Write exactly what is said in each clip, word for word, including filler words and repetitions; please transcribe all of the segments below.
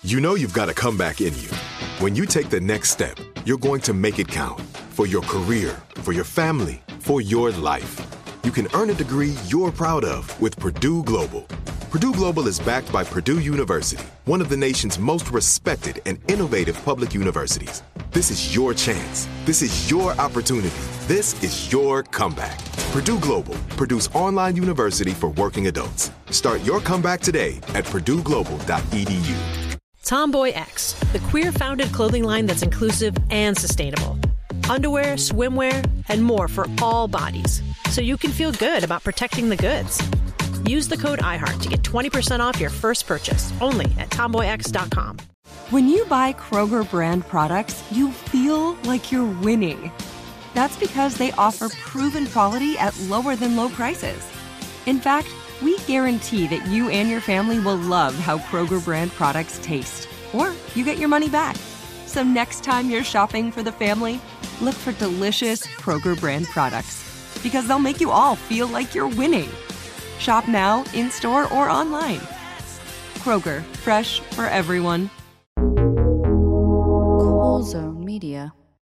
You know you've got a comeback in you. When you take the next step, you're going to make it count for your career, for your family, for your life. You can earn a degree you're proud of with Purdue Global. Purdue Global is backed by Purdue University, one of the nation's most respected and innovative public universities. This is your chance. This is your opportunity. This is your comeback. Purdue Global, Purdue's online university for working adults. Start your comeback today at purdue global dot e d u. Tomboy X, the queer-founded clothing line that's inclusive and sustainable. Underwear, swimwear, and more for all bodies, so you can feel good about protecting the goods. Use the code iHeart to get twenty percent off your first purchase, only at tomboy x dot com. When you buy Kroger brand products, you feel like you're winning. That's because they offer proven quality at lower than low prices. In fact, we guarantee that you and your family will love how Kroger brand products taste, or you get your money back. So next time you're shopping for the family, look for delicious Kroger brand products, because they'll make you all feel like you're winning. Shop now, in-store, or online. Kroger, fresh for everyone. Cool Zone Media.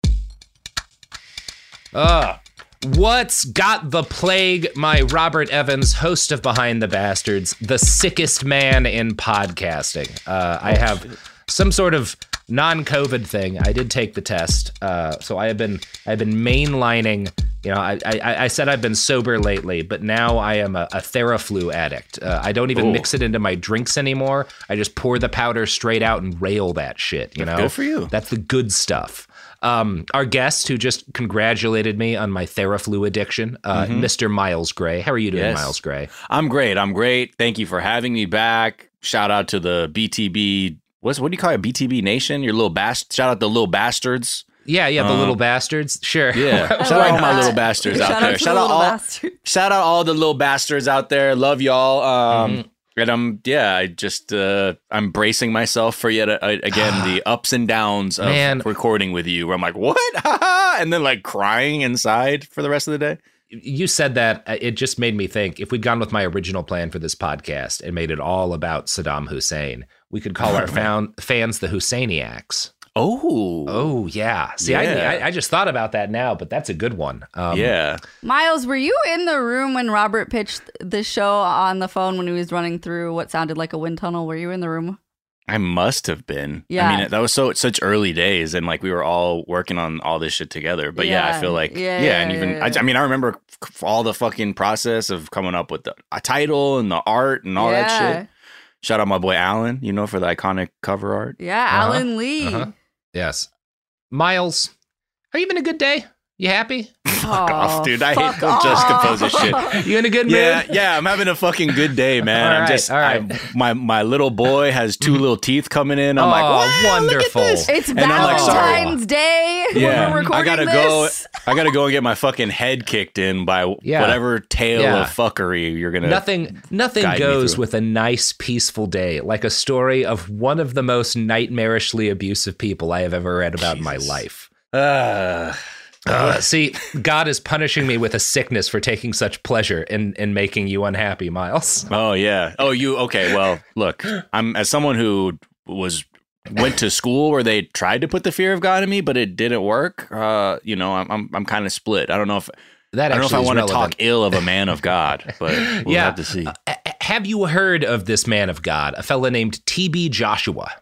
Uh, what's got the plague? My Robert Evans, host of Behind the Bastards, the sickest man in podcasting. Uh, I have some sort of non-COVID thing. I did take the test, uh, so I have been I've been mainlining. You know, I, I I said I've been sober lately, but now I am a, a Theraflu addict. Uh, I don't even Ooh. mix it into my drinks anymore. I just pour the powder straight out and rail that shit. You know, good for you. That's the good stuff. Um, our guest, who just congratulated me on my Theraflu addiction, uh, mm-hmm. Mister Miles Gray. How are you doing, yes. Miles Gray? I'm great. I'm great. Thank you for having me back. Shout out to the B T B. What's what do you call it? B T B Nation. Your little bast. Shout out the little bastards. Yeah, yeah, the um, little bastards. Sure. Yeah. Shout out all my little bastards out shout there. Out shout the out all. bastards. Shout out all the little bastards out there. Love y'all. Um, mm-hmm. And I'm yeah. I just uh, I'm bracing myself for yet a, again the ups and downs of Man. recording with you. Where I'm like, what? And then like crying inside for the rest of the day. You said that, it just made me think, if we'd gone with my original plan for this podcast and made it all about Saddam Hussein, we could call our found, fans the Husseiniacs. Oh. Oh, yeah. See, yeah. I, I just thought about that now, but that's a good one. Um, yeah. Miles, were you in the room when Robert pitched the show on the phone when he was running through what sounded like a wind tunnel? Were you in the room? I must have been. Yeah. I mean, that was so such early days, and like we were all working on all this shit together. But yeah, Yeah. I feel like Yeah, yeah, yeah, and even yeah, yeah. I, I mean, I remember f- all the fucking process of coming up with the a title and the art and all that Yeah. shit. Shout out my boy Alan, you know, for the iconic cover art. Yeah, Uh-huh. Alan Lee. Uh-huh. Yes. Miles, are you having a good day? You happy? Fuck off, dude. I fuck hate those juxtaposition shit. You in a good mood? Yeah, yeah, I'm having a fucking good day, man. All I'm right, just all right. I, my my little boy has two little teeth coming in. I'm Oh, like, wow, wonderful. Look at this. It's And I'm like, sorry. Valentine's Day Yeah, when we're recording I gotta this. go. I gotta go and get my fucking head kicked in by Yeah. whatever tale Yeah. of fuckery you're gonna. Nothing nothing guide me goes through. with a nice, peaceful day like a story of one of the most nightmarishly abusive people I have ever read about in my life. Uh, Uh, see, God is punishing me with a sickness for taking such pleasure in, in making you unhappy, Miles. oh yeah. Oh, you okay? Well, look, I'm as someone who was went to school where they tried to put the fear of God in me, but it didn't work. Uh, you know, I'm I'm, I'm kind of split. I don't know if That I don't know if I actually is want to relevant. talk ill of a man of God, but we'll Yeah. have to see. Uh, have you heard of this man of God, a fella named T B Joshua?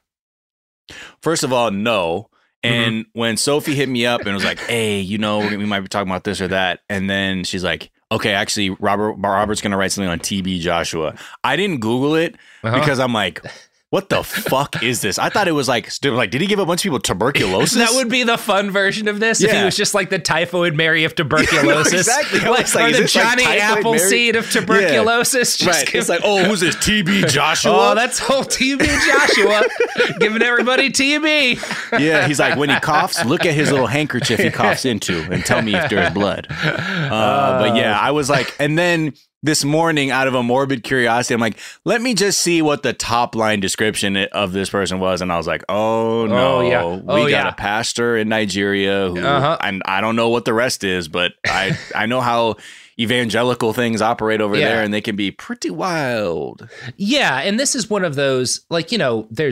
First of all, no. And Mm-hmm. when Sophie hit me up and was like, hey, you know, we might be talking about this or that. And then she's like, okay, actually, Robert Robert's going to write something on T B Joshua. I didn't Google it Uh-huh. because I'm like, what the fuck is this? I thought it was like, st- like, did he give a bunch of people tuberculosis? That would be the fun version of this if he Yeah. was just like the typhoid Mary of tuberculosis. Yeah, no, exactly. I Like, was like, or is the this like Johnny typhoid Appleseed Mary? of tuberculosis. Just Right. give- It's like, oh, who's this? T B Joshua? Oh, that's old T B Joshua giving everybody T B. Yeah, he's like, when he coughs, look at his little handkerchief he coughs into and tell me if there's blood. Uh, but yeah, I was like, and then this morning, out of a morbid curiosity, I'm like, let me just see what the top line description of this person was. And I was like, oh, no, Oh, yeah. we Oh, got yeah. a pastor in Nigeria who, Uh-huh. and I don't know what the rest is, but I, I know how evangelical things operate over Yeah. there, and they can be pretty wild. Yeah, and this is one of those, like, you know, there's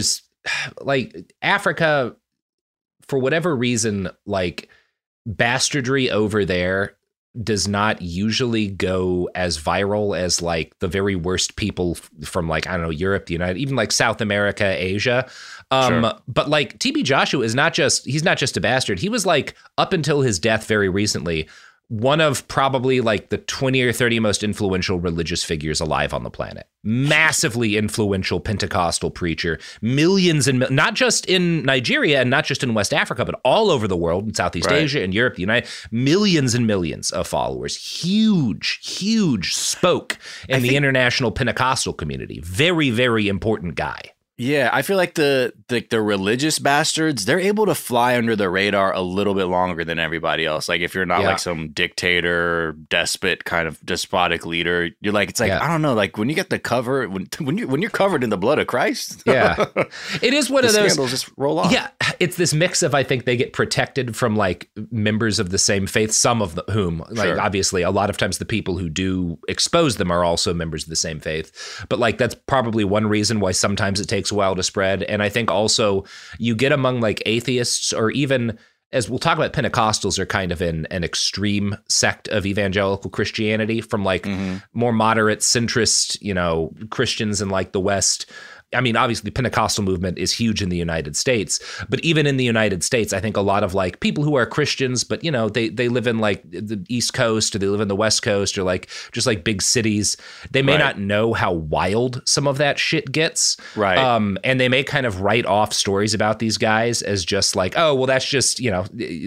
like Africa, for whatever reason, like bastardry over there does not usually go as viral as like the very worst people from like, I don't know, Europe, the United, even like South America, Asia. Um, sure. But like T B Joshua is not just, he's not just a bastard. He was like, up until his death very recently, one of probably like the twenty or thirty most influential religious figures alive on the planet. Massively influential Pentecostal preacher, millions and not just in Nigeria and not just in West Africa, but all over the world, in Southeast right. Asia and Europe, the United, millions and millions of followers. Huge, huge spoke in I the think- international Pentecostal community. Very, very important guy. Yeah, I feel like the, the the religious bastards, they're able to fly under the radar a little bit longer than everybody else. Like if you're not yeah. like some dictator, despot kind of despotic leader, you're like, it's like, yeah. I don't know, like when you get the cover, when when you when you're covered in the blood of Christ. Yeah. It is one the of those scandals just roll off. Yeah, it's this mix of I think they get protected from like members of the same faith, some of the, whom like sure. obviously a lot of times the people who do expose them are also members of the same faith. But like that's probably one reason why sometimes it takes a while to spread. And I think also you get among like atheists, or even as we'll talk about, Pentecostals are kind of in an extreme sect of evangelical Christianity from like mm-hmm. more moderate centrist, you know, Christians in like the West. I mean, obviously, the Pentecostal movement is huge in the United States, but even in the United States, I think a lot of like people who are Christians, but, you know, they they live in like the East Coast, or they live in the West Coast, or like just like big cities. They may right. not know how wild some of that shit gets. Right. Um, and they may kind of write off stories about these guys as just like, oh, well, that's just, you know,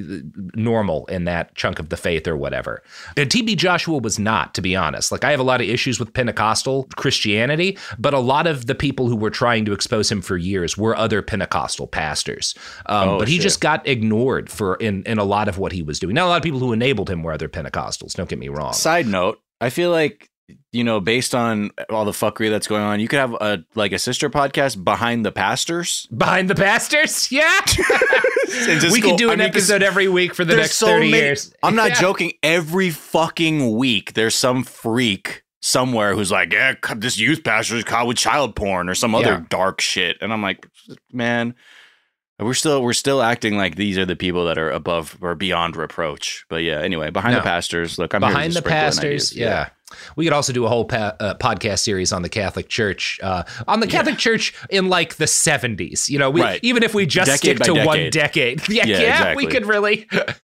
normal in that chunk of the faith or whatever. And T B Joshua was not, to be honest. Like, I have a lot of issues with Pentecostal Christianity, but a lot of the people who were trying to expose him for years were other Pentecostal pastors. Um, oh, but he shit. just got ignored for in, in a lot of what he was doing. Now, a lot of people who enabled him were other Pentecostals. Don't get me wrong. Side note, I feel like, you know, based on all the fuckery that's going on, you could have a like a sister podcast, Behind the Pastors. Behind the Pastors? Yeah. We could do an I mean, episode every week for the next so thirty many, years. I'm not yeah. joking. Every fucking week, there's some freak somewhere who's like, yeah, this youth pastor is caught with child porn or some other yeah. dark shit. And I'm like, man, we're still we're still acting like these are the people that are above or beyond reproach. But yeah, anyway, Behind no. the Pastors. Look, I'm Behind here the Pastors. Yeah. yeah. We could also do a whole pa- uh, podcast series on the Catholic Church, uh, on the Catholic yeah. Church in like the seventies. You know, we, right. even if we just decade stick to decade. one decade. Yeah, yeah, yeah exactly. we could really.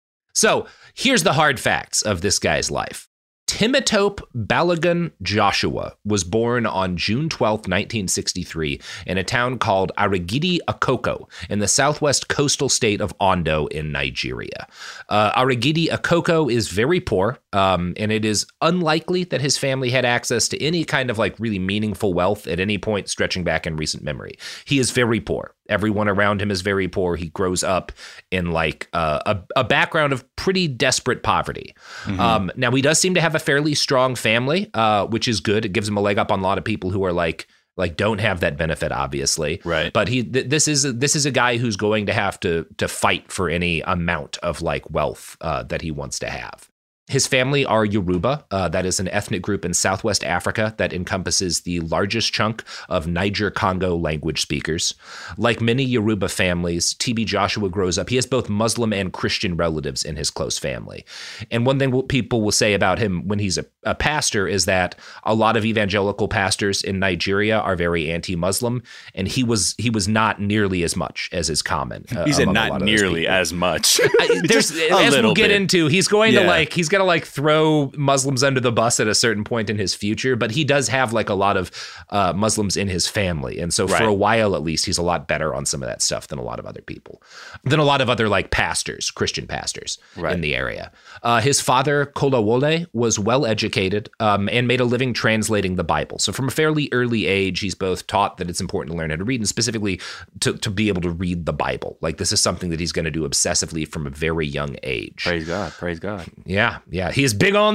So here's the hard facts of this guy's life. Timothope Balogun Joshua was born on June twelfth, nineteen sixty-three, in a town called Arigidi Akoko in the southwest coastal state of Ondo in Nigeria. Uh, Arigidi Akoko is very poor, um, and it is unlikely that his family had access to any kind of like really meaningful wealth at any point stretching back in recent memory. He is very poor. Everyone around him is very poor. He grows up in like uh, a, a background of pretty desperate poverty. Mm-hmm. Um, now, he does seem to have a fairly strong family, uh, which is good. It gives him a leg up on a lot of people who are like like don't have that benefit, obviously. Right. But he th- this is a, this is a guy who's going to have to to fight for any amount of like wealth uh, that he wants to have. His family are Yoruba. Uh, that is an ethnic group in Southwest Africa that encompasses the largest chunk of Niger-Congo language speakers. Like many Yoruba families, T B Joshua grows up. He has both Muslim and Christian relatives in his close family. And one thing people will say about him when he's a, a pastor is that a lot of evangelical pastors in Nigeria are very anti-Muslim, and he was he was not nearly as much as is common. Uh, he said not nearly as much. I, there's, as we'll get bit. into, he's going yeah. to like he's going to like throw Muslims under the bus at a certain point in his future, but he does have like a lot of uh, Muslims in his family. And so right. for a while, at least, he's a lot better on some of that stuff than a lot of other people, than a lot of other like pastors, Christian pastors right. in the area. Uh, his father, Kolawole, was well educated um, and made a living translating the Bible. So from a fairly early age, he's both taught that it's important to learn how to read and specifically to, to be able to read the Bible. Like this is something that he's going to do obsessively from a very young age. Praise God. Praise God. Yeah. Yeah. He's big on that.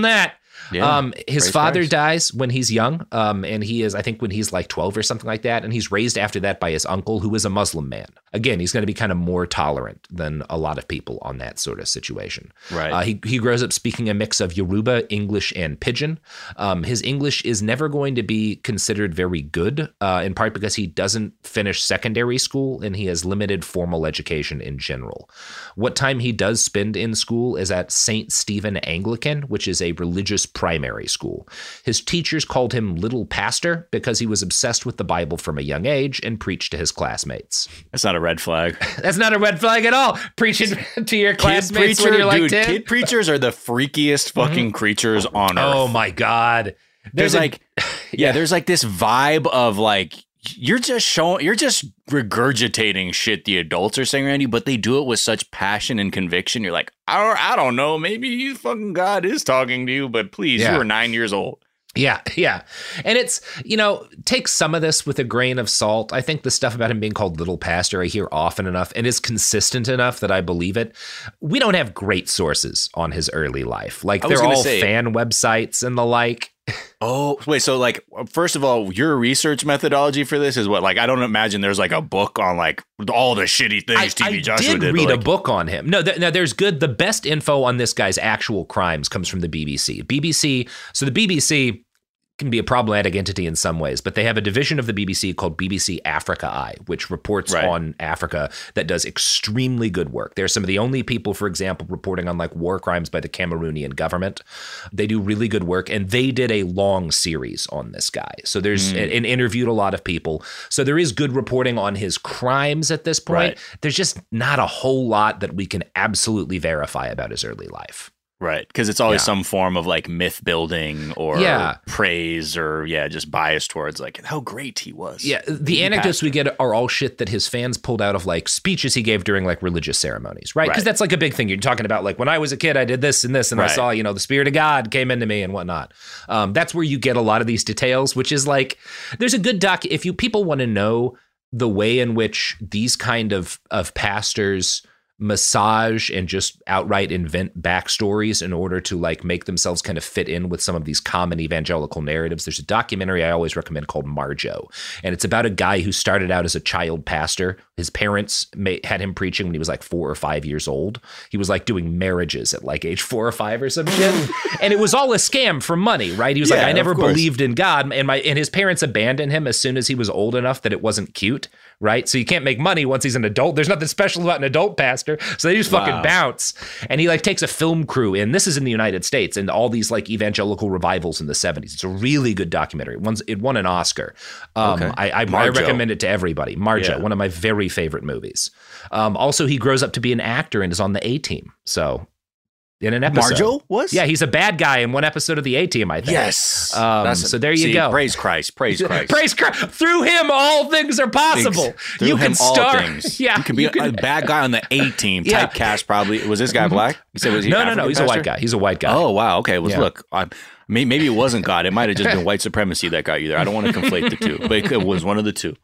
Yeah. Um, his Praise father Christ. dies when he's young, um, and he is, I think, when he's like twelve or something like that, and he's raised after that by his uncle, who is a Muslim man. Again, he's going to be kind of more tolerant than a lot of people on that sort of situation. Right. Uh, he he grows up speaking a mix of Yoruba, English, and Pidgin. Um, his English is never going to be considered very good, uh, in part because he doesn't finish secondary school and he has limited formal education in general. What time he does spend in school is at Saint Stephen Anglican, which is a religious primary school. His teachers called him Little Pastor because he was obsessed with the Bible from a young age and preached to his classmates. That's not a red flag. That's not a red flag at all. Preaching to your classmates kid preacher, when you're like dude, ten. kid preachers are the freakiest fucking Mm-hmm. creatures on earth. Oh my God. There's, a- like, yeah, there's like this vibe of like, you're just showing, you're just regurgitating shit the adults are saying around you, but they do it with such passion and conviction. You're like, I, I don't know, maybe you fucking God is talking to you, but please, Yeah. you are nine years old. Yeah, yeah. And it's, you know, take some of this with a grain of salt. I think the stuff about him being called Little Pastor I hear often enough and is consistent enough that I believe it. We don't have great sources on his early life. Like, I was they're gonna all say- fan websites and the like. Oh, wait. So, like, first of all, your research methodology for this is what? Like, I don't imagine there's like a book on like all the shitty things I, T V I Joshua did did. read but, a like, book on him. No, th- now there's good. The best info on this guy's actual crimes comes from the B B C. B B C. So the B B C can be a problematic entity in some ways, but they have a division of the B B C called B B C Africa Eye, which reports Right. on Africa that does extremely good work. They're some of the only people, for example, reporting on like war crimes by the Cameroonian government. They do really good work, and they did a long series on this guy. So there's Mm. and, and interviewed a lot of people. So there is good reporting on his crimes at this point. Right. There's just not a whole lot that we can absolutely verify about his early life. Right. Because it's always Yeah. some form of like myth building or Yeah. praise or, yeah, just bias towards like how great he was. Yeah, the He anecdotes passed we get are all shit that his fans pulled out of like speeches he gave during like religious ceremonies, right? Because Right. that's like a big thing. You're talking about like when I was a kid, I did this and this, and I Right. saw, you know, the Spirit of God came into me and whatnot. Um, that's where you get a lot of these details, which is like, there's a good doc. If you people want to know the way in which these kind of of pastors massage and just outright invent backstories in order to like make themselves kind of fit in with some of these common evangelical narratives. There's a documentary I always recommend called Marjo, and it's about a guy who started out as a child pastor. His parents may, had him preaching when he was like four or five years old. He was like doing marriages at like age four or five or some shit. And it was all a scam for money, right? He was like, Yeah, I never of course. believed in God. And my and his parents abandoned him as soon as he was old enough that it wasn't cute, right? So you can't make money once he's an adult. There's nothing special about an adult pastor. So they just fucking Wow. bounce. And he like takes a film crew in. This is in the United States and all these like evangelical revivals in the seventies. It's a really good documentary. It, won, it won an Oscar. Um, Okay. I, I, I Marjo. recommend it to everybody. Marjo, Yeah. one of my very favorite movies. Um, also, he grows up to be an actor and is on the A-Team. So in an episode. Marjo was? Yeah, he's a bad guy in one episode of the A-Team, I think. Yes. Um, That's- so there you see, go. Praise Christ. Praise Christ. Praise Christ. Through him, all things are possible. Through you him, can all star. things. Yeah, you can be a, a bad guy on the A team. Yeah. Typecast probably. Was this guy black? You said was he no, no, no. African He's a pastor? white guy. He's a white guy. Oh wow. Okay. Well, Yeah. look, I, may- maybe it wasn't God. It might have just been white supremacy that got you there. I don't want to conflate the two, but it was one of the two.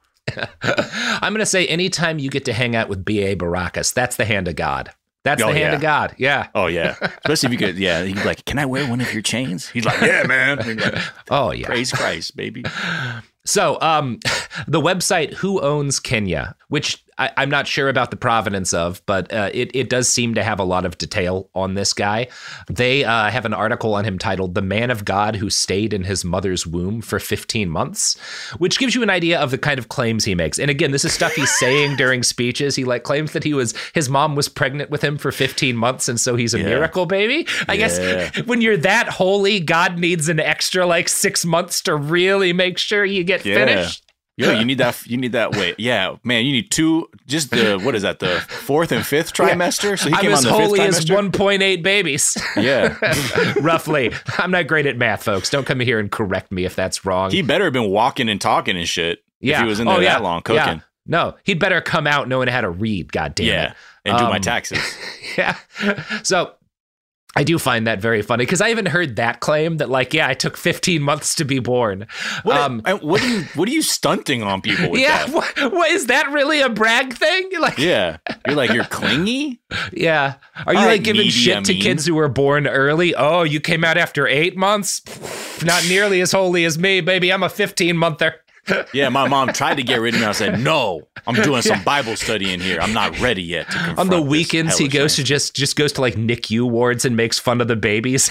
I'm going to say anytime you get to hang out with B A Baracus, that's the hand of God. That's Oh, the hand yeah. of God. Yeah. Oh yeah. Especially if you could. Yeah. He's like, can I wear one of your chains? He's like, yeah, man. He's like, Oh, yeah. praise Christ, baby. So um, the website Who Owns Kenya, which I, I'm not sure about the provenance of, but uh, it, it does seem to have a lot of detail on this guy. They uh, have an article on him titled The Man of God Who Stayed in His Mother's Womb for fifteen months, which gives you an idea of the kind of claims he makes. And again, this is stuff he's saying during speeches. He like claims that he was his mom was pregnant with him for fifteen months. And so he's a Yeah. miracle baby. I Yeah. guess when you're that holy, God needs an extra like six months to really make sure you get Yeah. finished. Yo, you need that. You need that. Wait, yeah, man, you need two. Just the what is that? The fourth and fifth trimester. So he I'm came as on the holy fifth as trimester. one point eight babies, Yeah, roughly. I'm not great at math, folks. Don't come here and correct me if that's wrong. he better have been walking and talking and shit. yeah. if he was in there oh, yeah. that long cooking. Yeah. No, he'd better come out knowing how to read. God damn Yeah, it. and do my Um, taxes. Yeah. So I do find that very funny because I haven't heard that claim that like, yeah, I took fifteen months to be born. What, um, are, what are you what are you stunting on people with yeah, that? what, what is that really a brag thing? Like, Yeah. You're like, you're clingy? yeah. Are you All like right, giving media shit to mean. kids who were born early? Oh, you came out after eight months? Not nearly as holy as me, baby. I'm a fifteen monther. Yeah, my mom tried to get rid of me. I said, no, I'm doing some Bible study in here. I'm not ready yet to confront On the this weekends, he hellish goes thing." to just just goes to like N I C U wards and makes fun of the babies.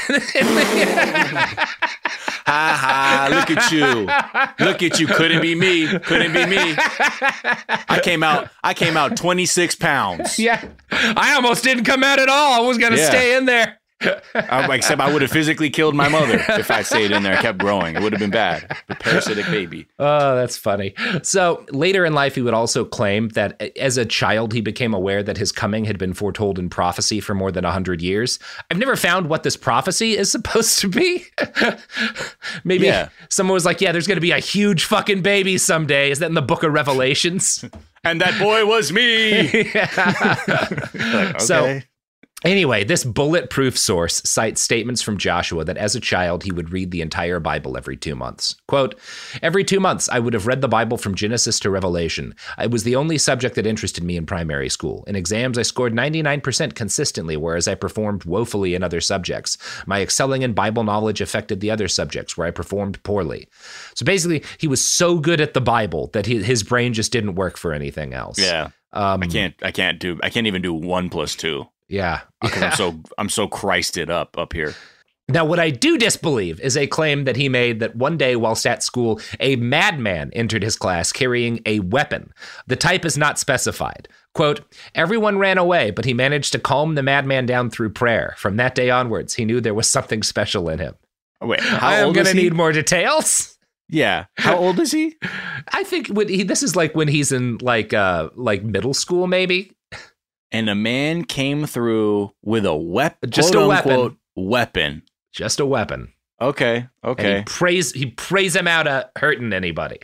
Ha ha, look at you. Look at you. Couldn't be me. Couldn't be me. I came out, I came out twenty-six pounds. Yeah, I almost didn't come out at all. I was gonna Yeah. stay in there. I, except I would have physically killed my mother if I stayed in there and kept growing. It would have been bad. The parasitic baby. Oh, that's funny. So later in life, he would also claim that as a child, he became aware that his coming had been foretold in prophecy for more than one hundred years. I've never found what this prophecy is supposed to be. Maybe Yeah. someone was like, yeah, there's going to be a huge fucking baby someday. Is that in the book of Revelations? And that boy was me. Like, So- okay. Anyway, this bulletproof source cites statements from Joshua that as a child, he would read the entire Bible every two months. Quote, every two months, I would have read the Bible from Genesis to Revelation. It was the only subject that interested me in primary school. In exams, I scored ninety-nine percent consistently, whereas I performed woefully in other subjects. My excelling in Bible knowledge affected the other subjects where I performed poorly. So basically, he was so good at the Bible that he, his brain just didn't work for anything else. Yeah. Um, I can't, I can't do, I can't even do one plus two. Yeah. Because I'm so, I'm so Christed up up here. Now, what I do disbelieve is a claim that he made that one day whilst at school, a madman entered his class carrying a weapon. The type is not specified. Quote, everyone ran away, but he managed to calm the madman down through prayer. From that day onwards, he knew there was something special in him. Wait, how I am old going is to he? need more details. Yeah. How old is he? I think when he, this is like when he's in like uh like middle school, maybe. And a man came through with a weapon, Just quote a weapon. unquote, weapon. Just a weapon. Okay. And Okay. he prays he prays him out of hurting anybody.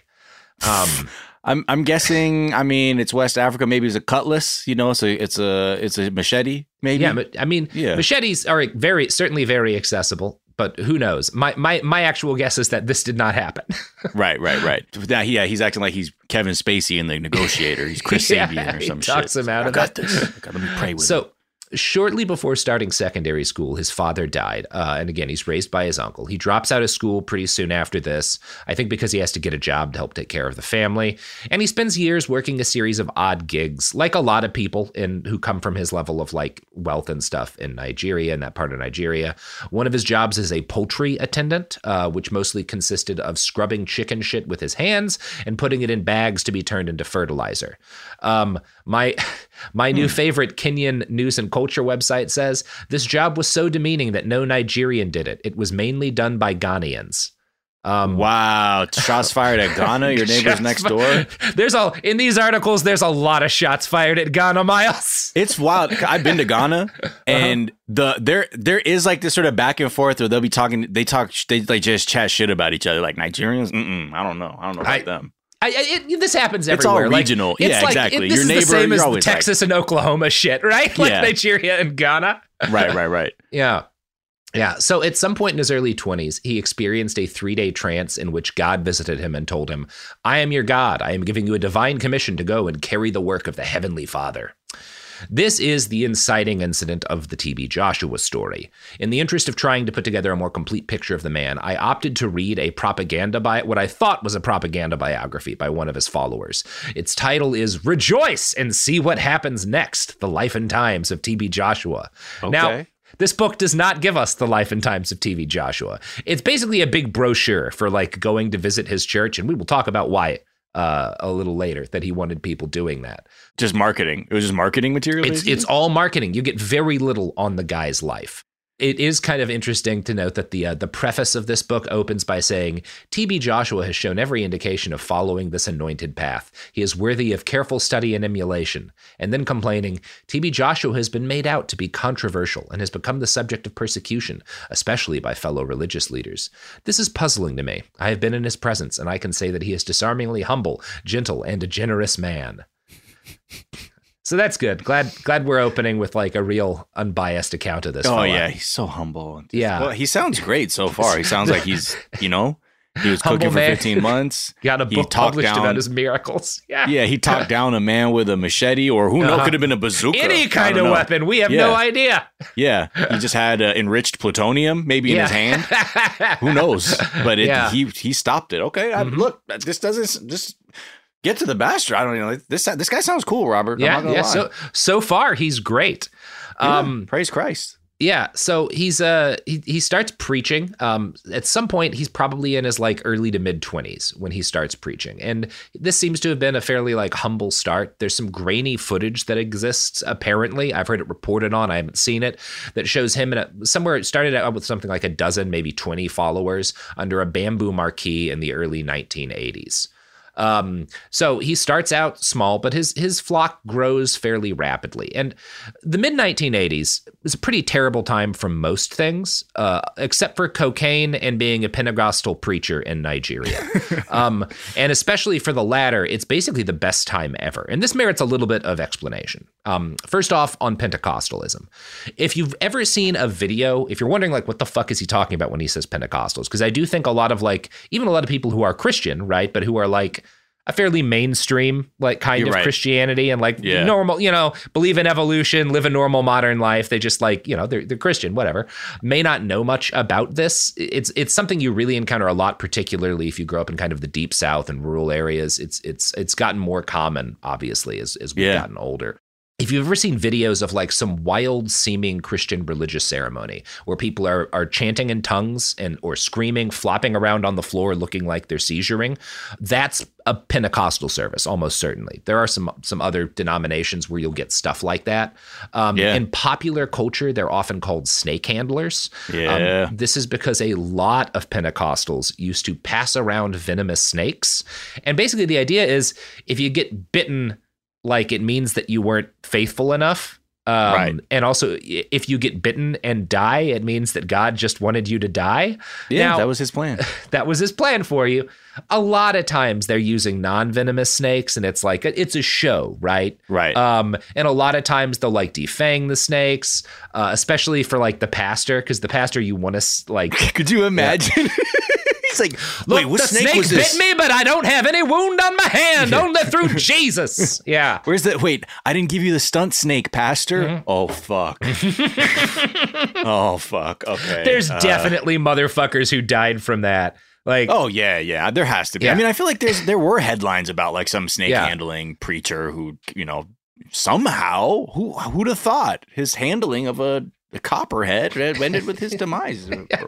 Um I'm I'm guessing. I mean, it's West Africa. Maybe it's a cutlass. You know, so it's a it's a machete. Maybe. yeah, but I mean, Yeah. machetes are very certainly very accessible, but who knows? My my my actual guess is that this did not happen. Right. Right. Right. Now, yeah, he's acting like he's Kevin Spacey in The Negotiator. He's Chris Yeah, Sabian or he some talks shit. him out I of got that. this. I got, let me pray with him. So, shortly before starting secondary school, his father died. Uh, and again, he's raised by his uncle. He drops out of school pretty soon after this, I think because he has to get a job to help take care of the family. And he spends years working a series of odd gigs, like a lot of people in who come from his level of like wealth and stuff in Nigeria, in that part of Nigeria. One of his jobs is a poultry attendant, uh, which mostly consisted of scrubbing chicken shit with his hands and putting it in bags to be turned into fertilizer. Um, my my new favorite Kenyan news and culture website says this job was so demeaning that no Nigerian did it. It was mainly done by Ghanaians. Um, wow, shots fired at Ghana, your neighbors shots next fi- door. There's a in these articles. There's a lot of shots fired at Ghana, Miles. It's wild. I've been to Ghana, and the there there is like this sort of back and forth where they'll be talking. They talk. They like just chat shit about each other. Like Nigerians. Mm-mm, I don't know. I don't know about I- them. I, I, it, this happens It's all everywhere. Like, regional. it's Yeah, like, exactly. It, this Your is neighbor, the same you're as the always like- Texas and Oklahoma shit, right? Like Yeah. Nigeria and Ghana. Right. Right. Right. Yeah. Yeah. So at some point in his early twenties, he experienced a three-day trance in which God visited him and told him, I am your God. I am giving you a divine commission to go and carry the work of the Heavenly Father. This is the inciting incident of the T B Joshua story. In the interest of trying to put together a more complete picture of the man, I opted to read a propaganda bi- what I thought was a propaganda biography by one of his followers. Its title is Rejoice and See What Happens Next, The Life and Times of T B Joshua. Now, Okay. this book does not give us the life and times of T B Joshua. It's basically a big brochure for like going to visit his church, and we will talk about why uh, a little later that he wanted people doing that. Just marketing. It was just marketing material. It's basically? it's all marketing. You get very little on the guy's life. It is kind of interesting to note that the uh, the preface of this book opens by saying, T B Joshua has shown every indication of following this anointed path. He is worthy of careful study and emulation. And then complaining, T B Joshua has been made out to be controversial and has become the subject of persecution, especially by fellow religious leaders. This is puzzling to me. I have been in his presence, and I can say that he is disarmingly humble, gentle, and a generous man. So that's good. Glad glad we're opening with like a real unbiased account of this. Oh fella. yeah, he's so humble. Yeah. Well, he sounds great so far. He sounds like he's, you know, he was Humble cooking for man. fifteen months. Got a He book talked published down- about his miracles. Yeah. Yeah, he talked down a man with a machete, or who knows, Uh-huh. could have been a bazooka. Any I kind don't of know. weapon. We have Yeah. no idea. Yeah, he just had uh, enriched plutonium, maybe in Yeah. his hand. Who knows? But it, Yeah. he he stopped it. Okay, I, Mhm. look, this doesn't just get to the bastard. I don't know. This this guy sounds cool, Robert. I'm Yeah, not gonna yeah. lie. So so far he's great. Yeah, Um praise Christ. Yeah, so he's uh he, he starts preaching. Um, at some point, he's probably in his like early to mid twenties when he starts preaching, and this seems to have been a fairly like humble start. There's some grainy footage that exists. Apparently, I've heard it reported on. I haven't seen it. That shows him in a, somewhere. It started out with something like a dozen, maybe twenty followers under a bamboo marquee in the early nineteen eighties. Um, so he starts out small, but his his flock grows fairly rapidly. And the mid nineteen eighties was a pretty terrible time for most things, uh, except for cocaine and being a Pentecostal preacher in Nigeria. um, and especially for the latter, it's basically the best time ever. And this merits a little bit of explanation. Um, first off, on Pentecostalism. If you've ever seen a video, if you're wondering like, what the fuck is he talking about when he says Pentecostals? Because I do think a lot of like, even a lot of people who are Christian, right, but who are like, a fairly mainstream, like kind You're of right. Christianity and like Yeah. normal, you know, believe in evolution, live a normal modern life. They just like, you know, they're, they're Christian, whatever, may not know much about this. It's, it's something you really encounter a lot, particularly if you grow up in kind of the deep South and rural areas. It's, it's, it's gotten more common, obviously, as, as we've Yeah. gotten older. If you've ever seen videos of like some wild seeming Christian religious ceremony where people are are chanting in tongues and or screaming, flopping around on the floor looking like they're seizuring, that's a Pentecostal service, almost certainly. There are some some other denominations where you'll get stuff like that. Um, Yeah. In popular culture, they're often called snake handlers. Yeah. Um, this is because a lot of Pentecostals used to pass around venomous snakes. And basically the idea is if you get bitten, like it means that you weren't faithful enough. Um, Right. And also, i- if you get bitten and die, it means that God just wanted you to die. Yeah, Now, that was his plan. that was his plan for you. A lot of times they're using non-venomous snakes, and it's like it's a show, right? Right. Um, and a lot of times they'll like defang the snakes, uh, especially for like the pastor, because the pastor you want to like. Could you imagine? He's like, wait, Look, what the snake, snake was this? bit me, but I don't have any wound on my hand, only through Jesus. Yeah. Where's that? Wait, I didn't give you the stunt snake, Pastor. Mm-hmm. Oh fuck. oh fuck. Okay. There's Uh, definitely motherfuckers who died from that. Like, Oh yeah, yeah. There has to be. Yeah. I mean, I feel like there's there were headlines about like some snake Yeah. handling preacher who, you know, somehow who who'd have thought his handling of a, a copperhead ended with his demise.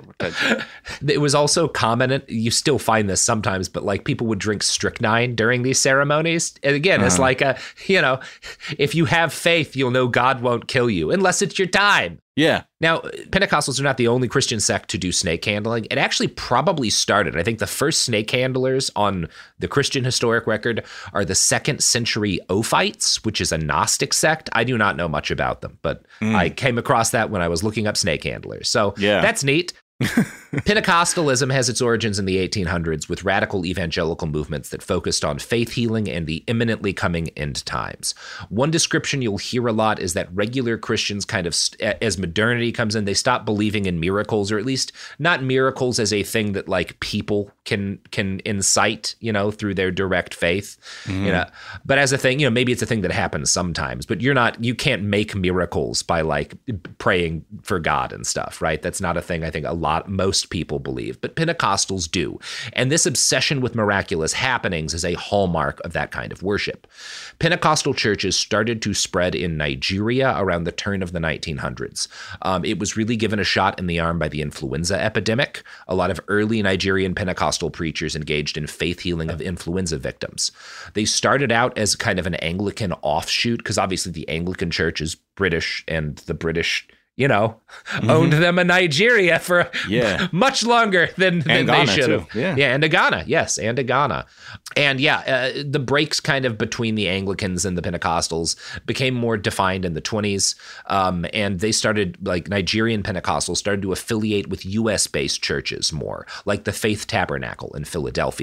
it was also common. You still find this sometimes, but like people would drink strychnine during these ceremonies. And again, it's Uh-huh. like a, you know, if you have faith, you'll know God won't kill you unless it's your time. Yeah. Now, Pentecostals are not the only Christian sect to do snake handling. It actually probably started. I think the first snake handlers on the Christian historic record are the second century Ophites, which is a Gnostic sect. I do not know much about them, but I came across that when I was looking up snake handlers. So Yeah. that's neat. Pentecostalism has its origins in the eighteen hundreds with radical evangelical movements that focused on faith healing and the imminently coming end times. One description you'll hear a lot is that regular Christians kind of, st- as modernity comes in, they stop believing in miracles, or at least not miracles as a thing that like people can can incite, you know, through their direct faith, you know, but as a thing, you know, maybe it's a thing that happens sometimes, but you're not, you can't make miracles by like praying for God and stuff, right? That's not a thing I think a lot, most people believe, but Pentecostals do. And this obsession with miraculous happenings is a hallmark of that kind of worship. Pentecostal churches started to spread in Nigeria around the turn of the nineteen hundreds. Um, it was really given a shot in the arm by the influenza epidemic. A lot of early Nigerian Pentecostal preachers engaged in faith healing of influenza victims. They started out as kind of an Anglican offshoot, because obviously the Anglican Church is British, and the British, you know, owned them in Nigeria for Yeah. much longer than, than And they Ghana, should too. have. Yeah. yeah, and to Ghana, yes, and to Ghana. And yeah, uh, the breaks kind of between the Anglicans and the Pentecostals became more defined in the twenties. Um, and they started, like Nigerian Pentecostals started to affiliate with U S-based churches more, like the Faith Tabernacle in Philadelphia.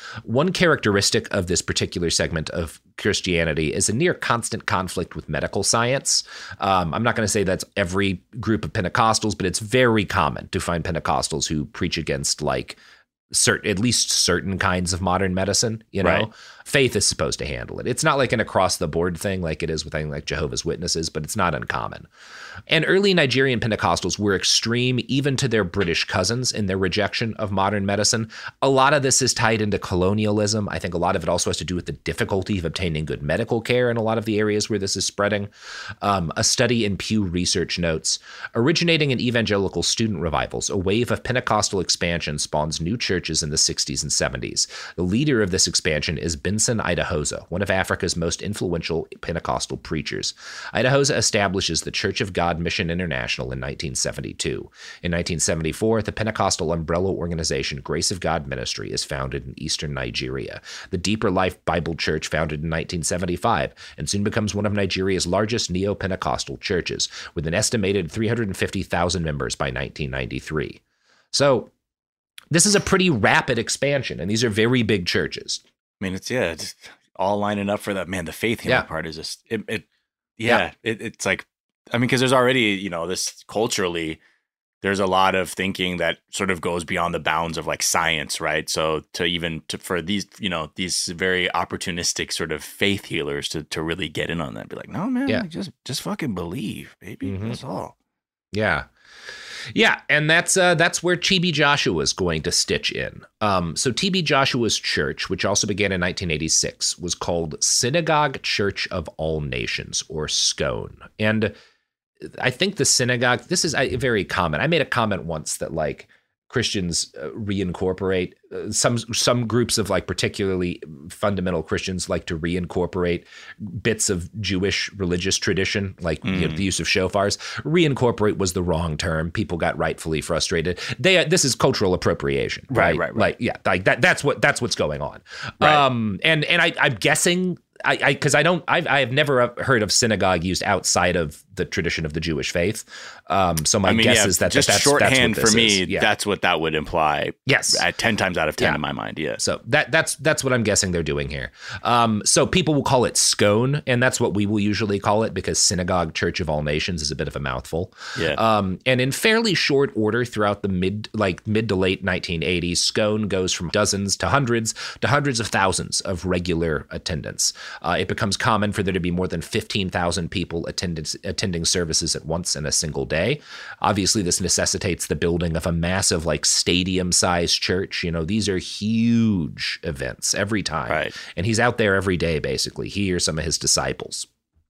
One characteristic of this particular segment of Christianity is a near constant conflict with medical science. Um, I'm not going to say that's every group of Pentecostals, but it's very common to find Pentecostals who preach against like certain, at least certain kinds of modern medicine, you know, right. Faith is supposed to handle it. It's not like an across the board thing like it is with things like Jehovah's Witnesses, but it's not uncommon. And early Nigerian Pentecostals were extreme even to their British cousins in their rejection of modern medicine. A lot of this is tied into colonialism. I think a lot of it also has to do with the difficulty of obtaining good medical care in a lot of the areas where this is spreading. Um, a study in Pew Research notes, originating in evangelical student revivals, a wave of Pentecostal expansion spawns new churches in the sixties and seventies. The leader of this expansion is Benson Idahosa, one of Africa's most influential Pentecostal preachers. Idahosa establishes the Church of God Mission International in nineteen seventy-two. In nineteen seventy-four, the Pentecostal umbrella organization Grace of God Ministry is founded in eastern Nigeria. The Deeper Life Bible Church, founded in nineteen seventy-five, and soon becomes one of Nigeria's largest neo-Pentecostal churches, with an estimated three hundred fifty thousand members by nineteen ninety-three. So this is a pretty rapid expansion, and these are very big churches. I mean, it's, yeah, just all lining up for that. Man, the faith healing Yeah. part is just, it, it yeah, It, it's like, I mean, because there's already, you know, this culturally, there's a lot of thinking that sort of goes beyond the bounds of like science, right? So to even to for these, you know, these very opportunistic sort of faith healers to to really get in on that, be like, no, man, Yeah. like, just just fucking believe, baby. Mhm. That's all. Yeah. Yeah, and that's uh, that's where T B Joshua is going to stitch in. Um, so T B Joshua's church, which also began in nineteen eighty-six, was called Synagogue Church of All Nations, or SCOAN. And I think the synagogue, this is uh, very common. I made a comment once that like Christians uh, reincorporate uh, some some groups of like particularly fundamental Christians like to reincorporate bits of Jewish religious tradition, like Mm. you know, the use of shofars. Reincorporate was the wrong term. People got rightfully frustrated. They this is cultural appropriation, Right, right? right, right. Like yeah, like that. That's what that's what's going on. Right. Um, and and I, I'm guessing. I because I, I don't I've I have never heard of synagogue used outside of the tradition of the Jewish faith. Um, so my I mean, guess yeah, is that just that's, shorthand that's what for this me. is. Yeah. That's what that would imply. Yes. At ten times out of ten Yeah. in my mind. Yeah. So that that's that's what I'm guessing they're doing here. Um, so people will call it SCOAN, and that's what we will usually call it because Synagogue Church of All Nations is a bit of a mouthful. Yeah. Um, and in fairly short order throughout the mid like mid to late nineteen eighties, SCOAN goes from dozens to hundreds to hundreds of thousands of regular attendance. Uh, it becomes common for there to be more than fifteen thousand people attended, attending services at once in a single day. Obviously, this necessitates the building of a massive, like stadium-sized church. You know, these are huge events every time. Right. And he's out there every day, basically. He or some of his disciples.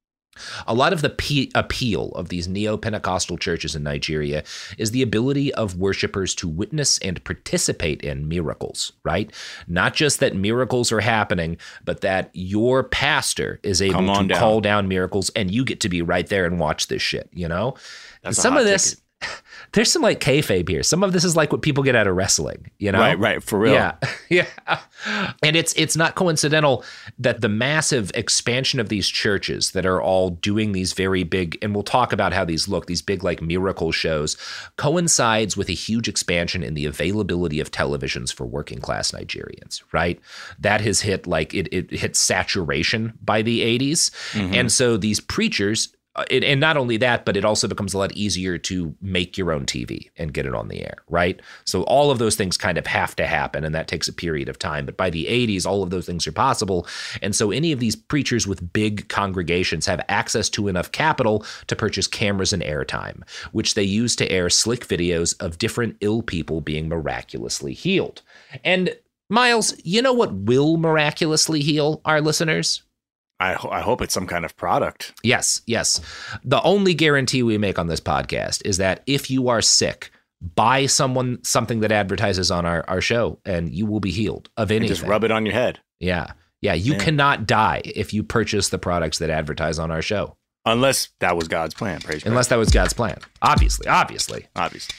A lot of the p- appeal of these neo-Pentecostal churches in Nigeria is the ability of worshipers to witness and participate in miracles, right? Not just that miracles are happening, but that your pastor is able Come on to down. call down miracles and you get to be right there and watch this shit, you know? That's a Some hot of this, ticket. there's some like kayfabe here. Some of this is like what people get out of wrestling, you know? Right. Right. For real. Yeah. Yeah. And it's it's not coincidental that the massive expansion of these churches that are all doing these very big, and we'll talk about how these look, these big like miracle shows, coincides with a huge expansion in the availability of televisions for working class Nigerians, right? That has hit like it, it hit saturation by the eighties. Mm-hmm. And so these preachers, Uh, it, and not only that, but it also becomes a lot easier to make your own T V and get it on the air, right? So all of those things kind of have to happen, and that takes a period of time. But by the eighties, all of those things are possible. And so any of these preachers with big congregations have access to enough capital to purchase cameras and airtime, which they use to air slick videos of different ill people being miraculously healed. And Miles, you know what will miraculously heal our listeners? I, ho- I hope it's some kind of product. Yes, yes. The only guarantee we make on this podcast is that if you are sick, buy someone something that advertises on our, our show and you will be healed of And anything. just rub it on your head. Yeah. Yeah. You Yeah. cannot die if you purchase the products that advertise on our show. Unless that was God's plan. Praise Unless that was God's plan. Obviously. Obviously. God. Obviously.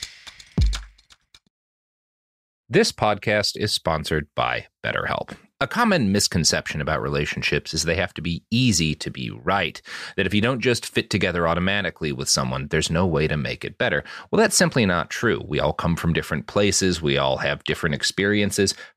This podcast is sponsored by BetterHelp. A common misconception about relationships is they have to be easy to be right, that if you don't just fit together automatically with someone, there's no way to make it better. Well, that's simply not true. We all come from different places. We all have different experiences.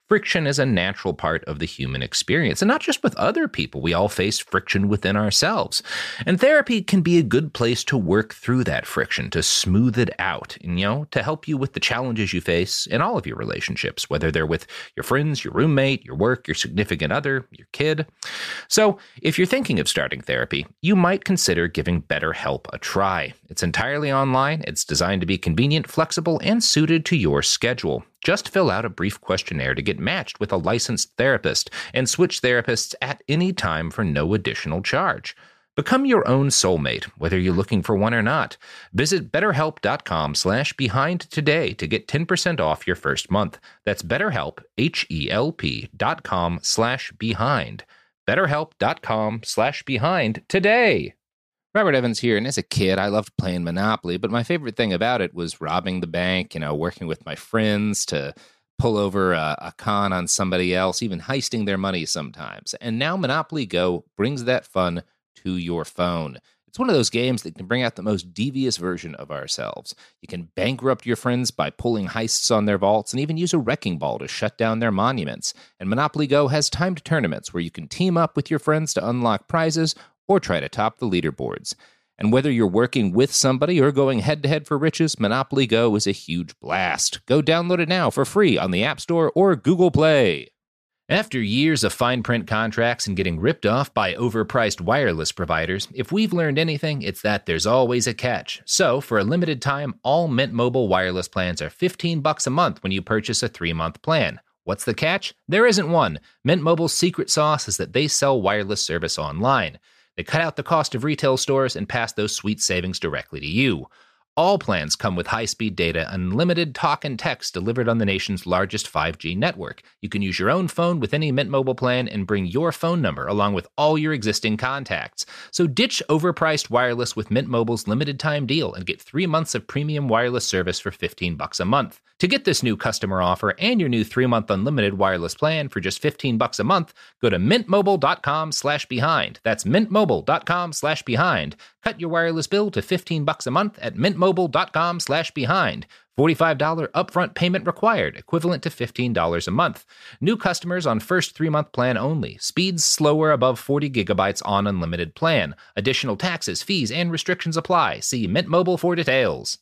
Friction is a natural part of the human experience, and not just with other people. We all face friction within ourselves. And therapy can be a good place to work through that friction, to smooth it out, and, you know, to help you with the challenges you face in all of your relationships, whether they're with your friends, your roommate, your work, your significant other, your kid. So if you're thinking of starting therapy, you might consider giving BetterHelp a try. It's entirely online. It's designed to be convenient, flexible, and suited to your schedule. Just fill out a brief questionnaire to get matched with a licensed therapist and switch therapists at any time for no additional charge. Become your own soulmate, whether you're looking for one or not. Visit betterhelp.com slash behind today to get ten percent off your first month. That's betterhelp, H-E-L-P dot com slash behind. betterhelp.com slash behind today. Robert Evans here, and as a kid, I loved playing Monopoly, but my favorite thing about it was robbing the bank, you know, working with my friends to pull over a, a con on somebody else, even heisting their money sometimes. And now Monopoly Go brings that fun to your phone. It's one of those games that can bring out the most devious version of ourselves. You can bankrupt your friends by pulling heists on their vaults and even use a wrecking ball to shut down their monuments. And Monopoly Go has timed tournaments where you can team up with your friends to unlock prizes or try to top the leaderboards. And whether you're working with somebody or going head-to-head for riches, Monopoly Go is a huge blast. Go download it now for free on the App Store or Google Play. After years of fine print contracts and getting ripped off by overpriced wireless providers, if we've learned anything, it's that there's always a catch. So, for a limited time, all Mint Mobile wireless plans are fifteen bucks a month when you purchase a three-month plan. What's the catch? There isn't one. Mint Mobile's secret sauce is that they sell wireless service online. They cut out the cost of retail stores and pass those sweet savings directly to you. All plans come with high-speed data, unlimited talk and text delivered on the nation's largest five G network. You can use your own phone with any Mint Mobile plan and bring your phone number along with all your existing contacts. So ditch overpriced wireless with Mint Mobile's limited-time deal and get three months of premium wireless service for fifteen bucks a month. To get this new customer offer and your new three-month unlimited wireless plan for just fifteen bucks a month, go to mintmobile.com slash behind. That's mintmobile.com slash behind. Cut your wireless bill to fifteen bucks a month at mintmobile.com slash behind. forty-five dollars upfront payment required, equivalent to fifteen dollars a month. New customers on first three-month plan only. Speeds slower above forty gigabytes on unlimited plan. Additional taxes, fees, and restrictions apply. See Mint Mobile for details.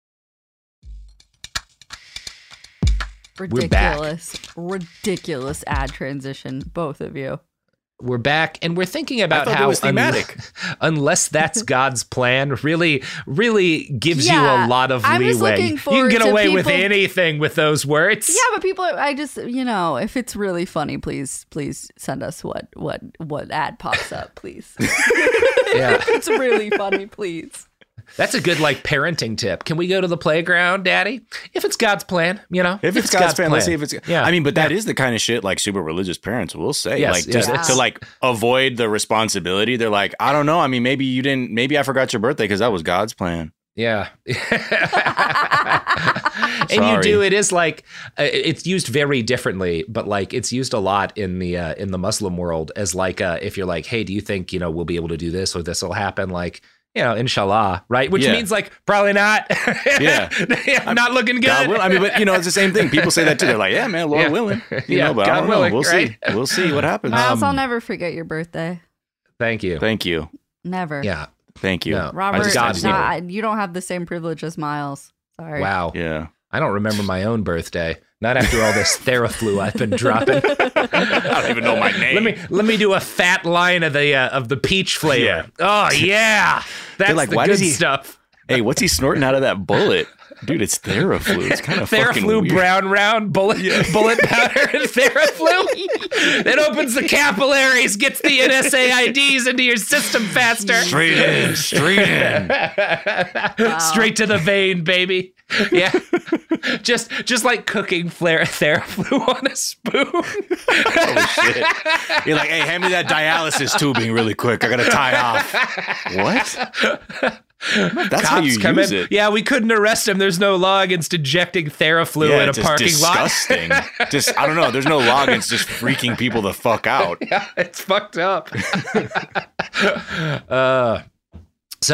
Ridiculous, ridiculous ad transition, both of you. We're back, and we're thinking about I how it was thematic. Unless, unless that's God's plan, really, really gives Yeah, you a lot of I was leeway. looking You can forward get to away with people- anything with those words. Yeah, but people, I just, you know, if it's really funny, please, please send us what, what, what ad pops up, please. Yeah. It's really funny, please. That's a good, like, parenting tip. Can we go to the playground, Daddy? If it's God's plan, you know. If it's God's plan, let's see if it's. Yeah. I mean, but that Yeah. is the kind of shit like super religious parents will say. Yes, like yeah, just it is. to like avoid the responsibility. They're like, I don't know. I mean, maybe you didn't. Maybe I forgot your birthday because that was God's plan. Yeah. And you Sorry. do, it is like, uh, it's used very differently, but like it's used a lot in the uh, in the Muslim world as like, uh, if you're like, hey, do you think, you know, we'll be able to do this or this will happen? Like, you know, inshallah, right? Which Yeah. means like, probably not. Yeah. I'm not looking good. God will. I mean, but you know, it's the same thing. People say that too. They're like, yeah, man, Lord Yeah. willing. You Yeah, know, but I God don't know. willing, We'll right? see. We'll see what happens. Miles, I'll Um, never forget your birthday. Thank you. Thank you. Never. Yeah. Thank you. No. Robert, I just got no, you. I- you don't have the same privilege as Miles. Sorry. Wow. Yeah. I don't remember my own birthday. Not after all this Theraflu I've been dropping. I don't even know my name. Let me let me do a fat line of the uh, of the peach flavor. Yeah. Oh yeah, that's like, the why good does he- stuff. Hey, what's he snorting out of that bullet? Dude, it's Theraflu. It's kind of fucking Theraflu weird. brown round bullet bullet powder and Theraflu. It opens the capillaries, gets the N S A I Ds into your system faster. Straight in, straight in. Straight to the vein, baby. Yeah, just just like cooking flare Theraflu on a spoon. Oh, shit. You're like, hey, hand me that dialysis tubing really quick. I got to tie off. What? That's how you Cops come use in. it. Yeah, we couldn't arrest him. There's no law against injecting Theraflu Yeah, in a just parking disgusting. Just, I don't know. There's no law against just freaking people the fuck out. lot. Yeah, it's fucked up. uh, so,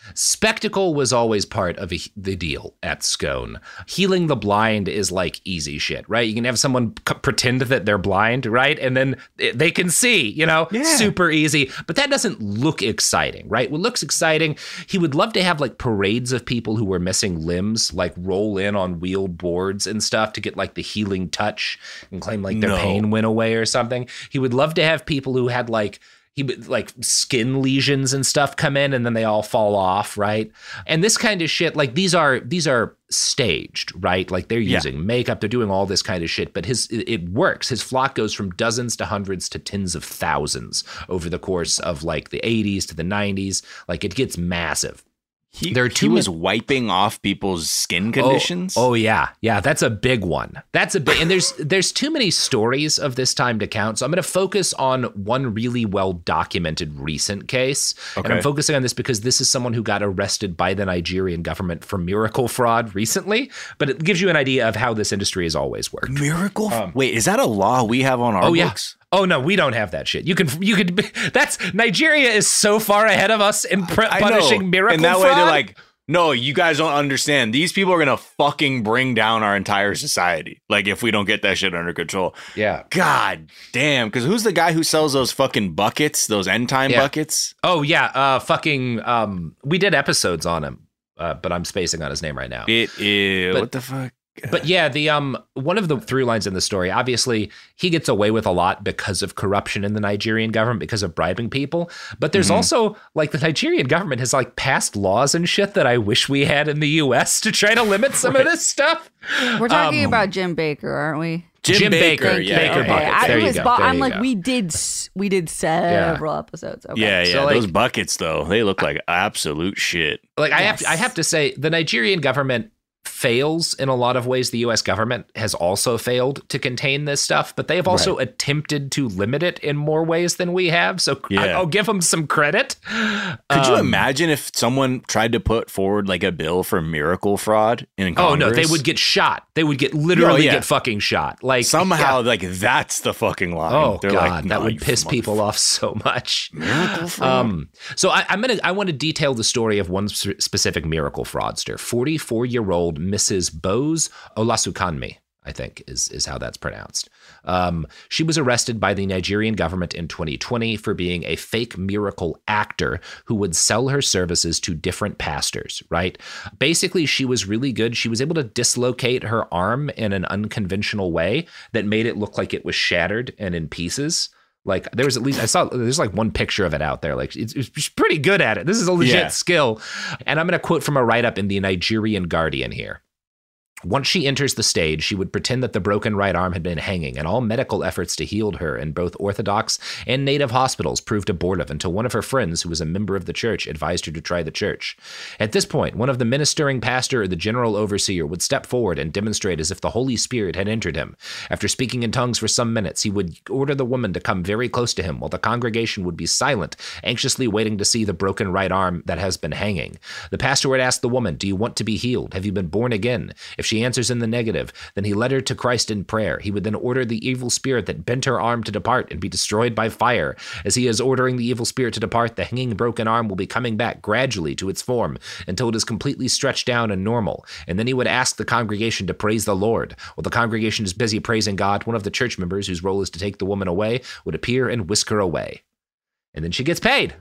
Spectacle was always part of a, the deal at Scone. Healing the blind is like easy shit, right? You can have someone c- pretend that they're blind, right? And then they can see, you know, yeah. super easy. But that doesn't look exciting, right? What looks exciting, he would love to have like parades of people who were missing limbs, like roll in on wheeled boards and stuff to get like the healing touch and claim like their no. pain went away or something. He would love to have people who had like He would like skin lesions and stuff come in and then they all fall off, right? And this kind of shit, like these are these are staged, right? Like they're using yeah. makeup, they're doing all this kind of shit, but his it, it works. His flock goes from dozens to hundreds to tens of thousands over the course of like the eighties to the nineties. Like it gets massive. He, there are two he was min- wiping off people's skin conditions. Oh, oh yeah, yeah, that's a big one. That's a big, and there's there's too many stories of this time to count. So I'm going to focus on one really well documented recent case, okay. and I'm focusing on this because this is someone who got arrested by the Nigerian government for miracle fraud recently. But it gives you an idea of how this industry has always worked. Miracle? Um, Wait, is that a law we have on our oh, books? Yeah. Oh no, we don't have that shit. You can, you could. That's Nigeria is so far ahead of us in pr- punishing miracle and that fraud. way they're like, no, you guys don't understand. These people are gonna fucking bring down our entire society. Like if we don't get that shit under control. Yeah. God damn. Because who's the guy who sells those fucking buckets? Those end time yeah. buckets? Oh yeah. Uh, fucking. Um, we did episodes on him, uh, but I'm spacing on his name right now. It is. But, what the fuck? But yeah, the um one of the through lines in the story, obviously he gets away with a lot because of corruption in the Nigerian government, because of bribing people. But there's mm-hmm. also like the Nigerian government has like passed laws and shit that I wish we had in the U S to try to limit some right. of this stuff. We're talking um, about Jim Baker, aren't we? Jim, Jim Baker, Baker, yeah. Baker okay. buckets. I there was, you go. I'm you like, go. we did, we did several yeah. episodes. Okay. Yeah, yeah. So, like, those buckets, though, they look like absolute shit. Like yes. I have, to, I have to say, the Nigerian government fails in a lot of ways. The U S government has also failed to contain this stuff, but they have also right. attempted to limit it in more ways than we have. So yeah. I, I'll give them some credit. Could um, you imagine if someone tried to put forward like a bill for miracle fraud in Congress? Oh no, they would get shot. They would get literally oh, yeah. get fucking shot. Like somehow, yeah. like that's the fucking line. Oh They're god, like, no, that would piss people off so much. Miracle fraud. Um, so I, I'm gonna I want to detail the story of one specific miracle fraudster, forty-four year old Missus Bose Olasukanmi, I think is is how that's pronounced. Um, she was arrested by the Nigerian government in twenty twenty for being a fake miracle actor who would sell her services to different pastors, right? Basically, she was really good. She was able to dislocate her arm in an unconventional way that made it look like it was shattered and in pieces. Like there was at least I saw there's like one picture of it out there. Like it's, it's pretty good at it. This is a legit yeah. skill. And I'm going to quote from a write-up in the Nigerian Guardian here. Once she enters the stage, she would pretend that the broken right arm had been hanging, and all medical efforts to heal her in both Orthodox and native hospitals proved abortive until one of her friends, who was a member of the church, advised her to try the church. At this point, one of the ministering pastor or the general overseer would step forward and demonstrate as if the Holy Spirit had entered him. After speaking in tongues for some minutes, he would order the woman to come very close to him, while the congregation would be silent, anxiously waiting to see the broken right arm that has been hanging. The pastor would ask the woman, "Do you want to be healed? Have you been born again?" If she answers in the negative, then he led her to Christ in prayer. He would then order the evil spirit that bent her arm to depart and be destroyed by fire. As he is ordering the evil spirit to depart, the hanging broken arm will be coming back gradually to its form until it is completely stretched down and normal. And then he would ask the congregation to praise the Lord. While the congregation is busy praising God, one of the church members, whose role is to take the woman away, would appear and whisk her away. And then she gets paid.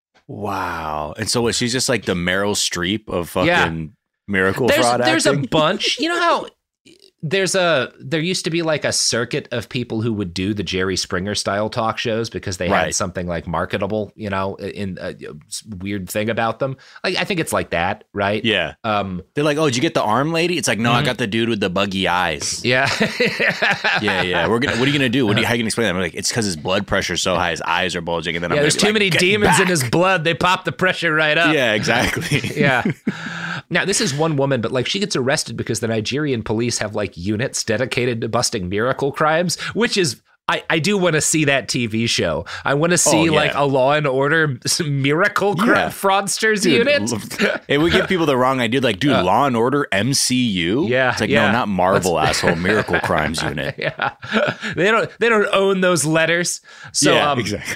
Wow. And so what, she's just like the Meryl Streep of fucking... Yeah. Miracle there's, fraud There's acting? a bunch. You know how there's a there used to be like a circuit of people who would do the Jerry Springer style talk shows because they right. had something like marketable, you know, in a weird thing about them. Like I think it's like that, right? Yeah. Um, They're like, "Oh, did you get the arm lady?" It's like, "No, mm-hmm. I got the dude with the buggy eyes." Yeah. yeah, yeah. We're gonna. What are you gonna do? What do you, how are you gonna explain that? I'm like, it's because his blood pressure's so high, his eyes are bulging, and then yeah, I'm there's too like, many demons back. in his blood. They pop the pressure right up. Yeah, exactly. yeah. Now this is one woman, but like she gets arrested because the Nigerian police have like units dedicated to busting miracle crimes, which is I, I do want to see that T V show. I want to see oh, yeah. like a Law and Order miracle cr- yeah. fraudsters dude, unit. It would give people the wrong idea. Like, dude, uh, Law and Order M C U. Yeah, it's like yeah. no, not Marvel, That's, asshole. Miracle Crimes Unit. Yeah, they don't they don't own those letters. So yeah, um, exactly.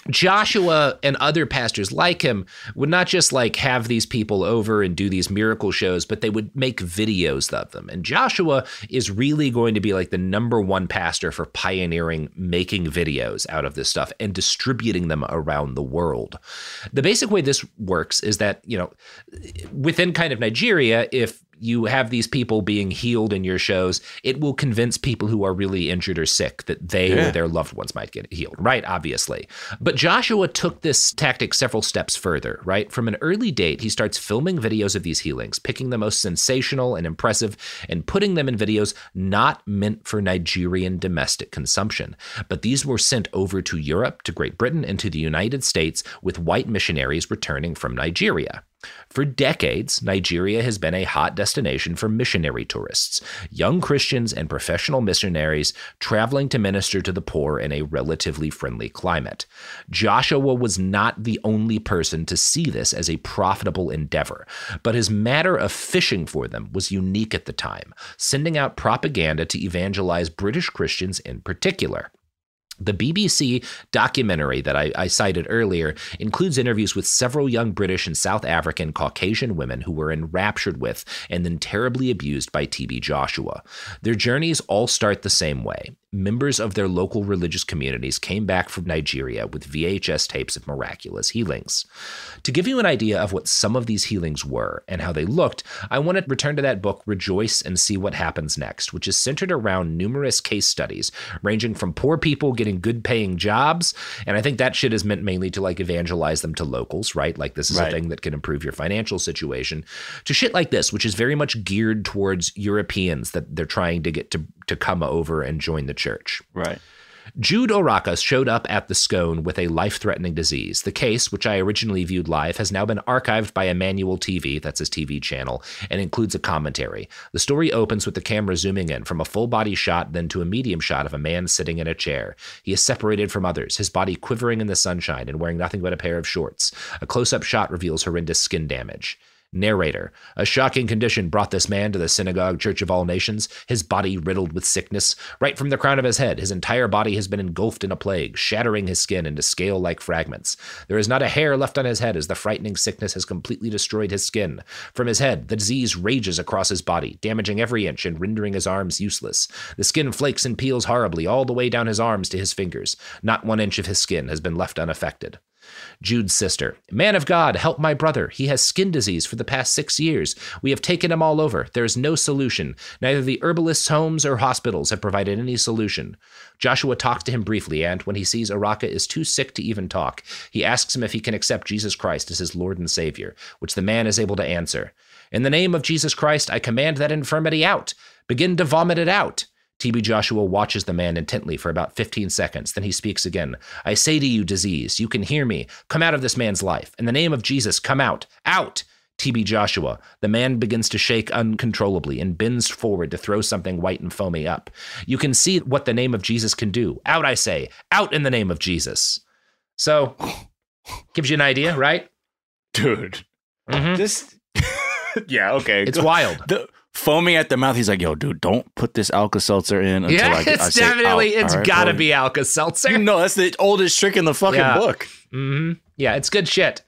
Joshua and other pastors like him would not just like have these people over and do these miracle shows, but they would make videos of them. And Joshua is really going to be like the number one pastor for pioneering making videos out of this stuff and distributing them around the world. The basic way this works is that, you know, within kind of Nigeria, if you have these people being healed in your shows, it will convince people who are really injured or sick that they yeah. or their loved ones might get healed, right? Obviously. But Joshua took this tactic several steps further, right? From an early date, he starts filming videos of these healings, picking the most sensational and impressive, and putting them in videos not meant for Nigerian domestic consumption. But these were sent over to Europe, to Great Britain, and to the United States with white missionaries returning from Nigeria. For decades, Nigeria has been a hot destination for missionary tourists, young Christians and professional missionaries traveling to minister to the poor in a relatively friendly climate. Joshua was not the only person to see this as a profitable endeavor, but his matter of fishing for them was unique at the time, sending out propaganda to evangelize British Christians in particular. The B B C documentary that I, I cited earlier includes interviews with several young British and South African Caucasian women who were enraptured with and then terribly abused by T B Joshua. Their journeys all start the same way. Members of their local religious communities came back from Nigeria with V H S tapes of miraculous healings. To give you an idea of what some of these healings were and how they looked, I want to return to that book, Rejoice and See What Happens Next, which is centered around numerous case studies ranging from poor people getting good paying jobs, and I think that shit is meant mainly to like evangelize them to locals, right? Like this is right. a thing that can improve your financial situation, to shit like this, which is very much geared towards Europeans that they're trying to get to, to come over and join the church. Right. Jude Oraka showed up at the Scone with a life-threatening disease. The case, which I originally viewed live, has now been archived by Emmanuel T V, that's his T V channel, and includes a commentary. The story opens with the camera zooming in from a full-body shot, then to a medium shot of a man sitting in a chair. He is separated from others, his body quivering in the sunshine and wearing nothing but a pair of shorts. A close-up shot reveals horrendous skin damage. Narrator: a shocking condition brought this man to the Synagogue Church of All Nations, his body riddled with sickness. Right from the crown of his head, his entire body has been engulfed in a plague, shattering his skin into scale-like fragments. There is not a hair left on his head as the frightening sickness has completely destroyed his skin. From his head, the disease rages across his body, damaging every inch and rendering his arms useless. The skin flakes and peels horribly all the way down his arms to his fingers. Not one inch of his skin has been left unaffected. Jude's sister: man of God, help my brother. He has skin disease for the past six years. We have taken him all over. There is no solution. Neither the herbalists' homes or hospitals have provided any solution. Joshua talks to him briefly, and when he sees Oraka is too sick to even talk, he asks him if he can accept Jesus Christ as his Lord and Savior, which the man is able to answer. In the name of Jesus Christ, I command that infirmity out. Begin to vomit it out. T B Joshua watches the man intently for about fifteen seconds. Then he speaks again. I say to you, disease, you can hear me. Come out of this man's life. In the name of Jesus, come out. Out! T B Joshua. The man begins to shake uncontrollably and bends forward to throw something white and foamy up. You can see what the name of Jesus can do. Out, I say. Out in the name of Jesus. So, gives you an idea, right? Dude. Mm-hmm. Just, yeah, okay. It's wild. The- Foaming at the mouth. He's like, yo, dude, don't put this Alka-Seltzer in until yeah, I, it's I say definitely, out. it's right, gotta bro? be Alka-Seltzer. No, that's the oldest trick in the fucking yeah. book. Mm-hmm. Yeah, it's good shit.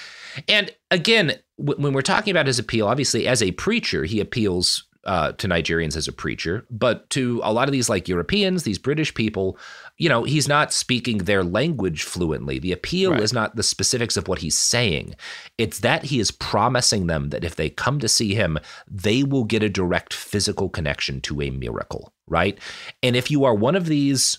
And again, w- when we're talking about his appeal, obviously as a preacher, he appeals uh, to Nigerians as a preacher, but to a lot of these like Europeans, these British people, you know, he's not speaking their language fluently. The appeal Right. is not the specifics of what he's saying. It's that he is promising them that if they come to see him, they will get a direct physical connection to a miracle, right? And if you are one of these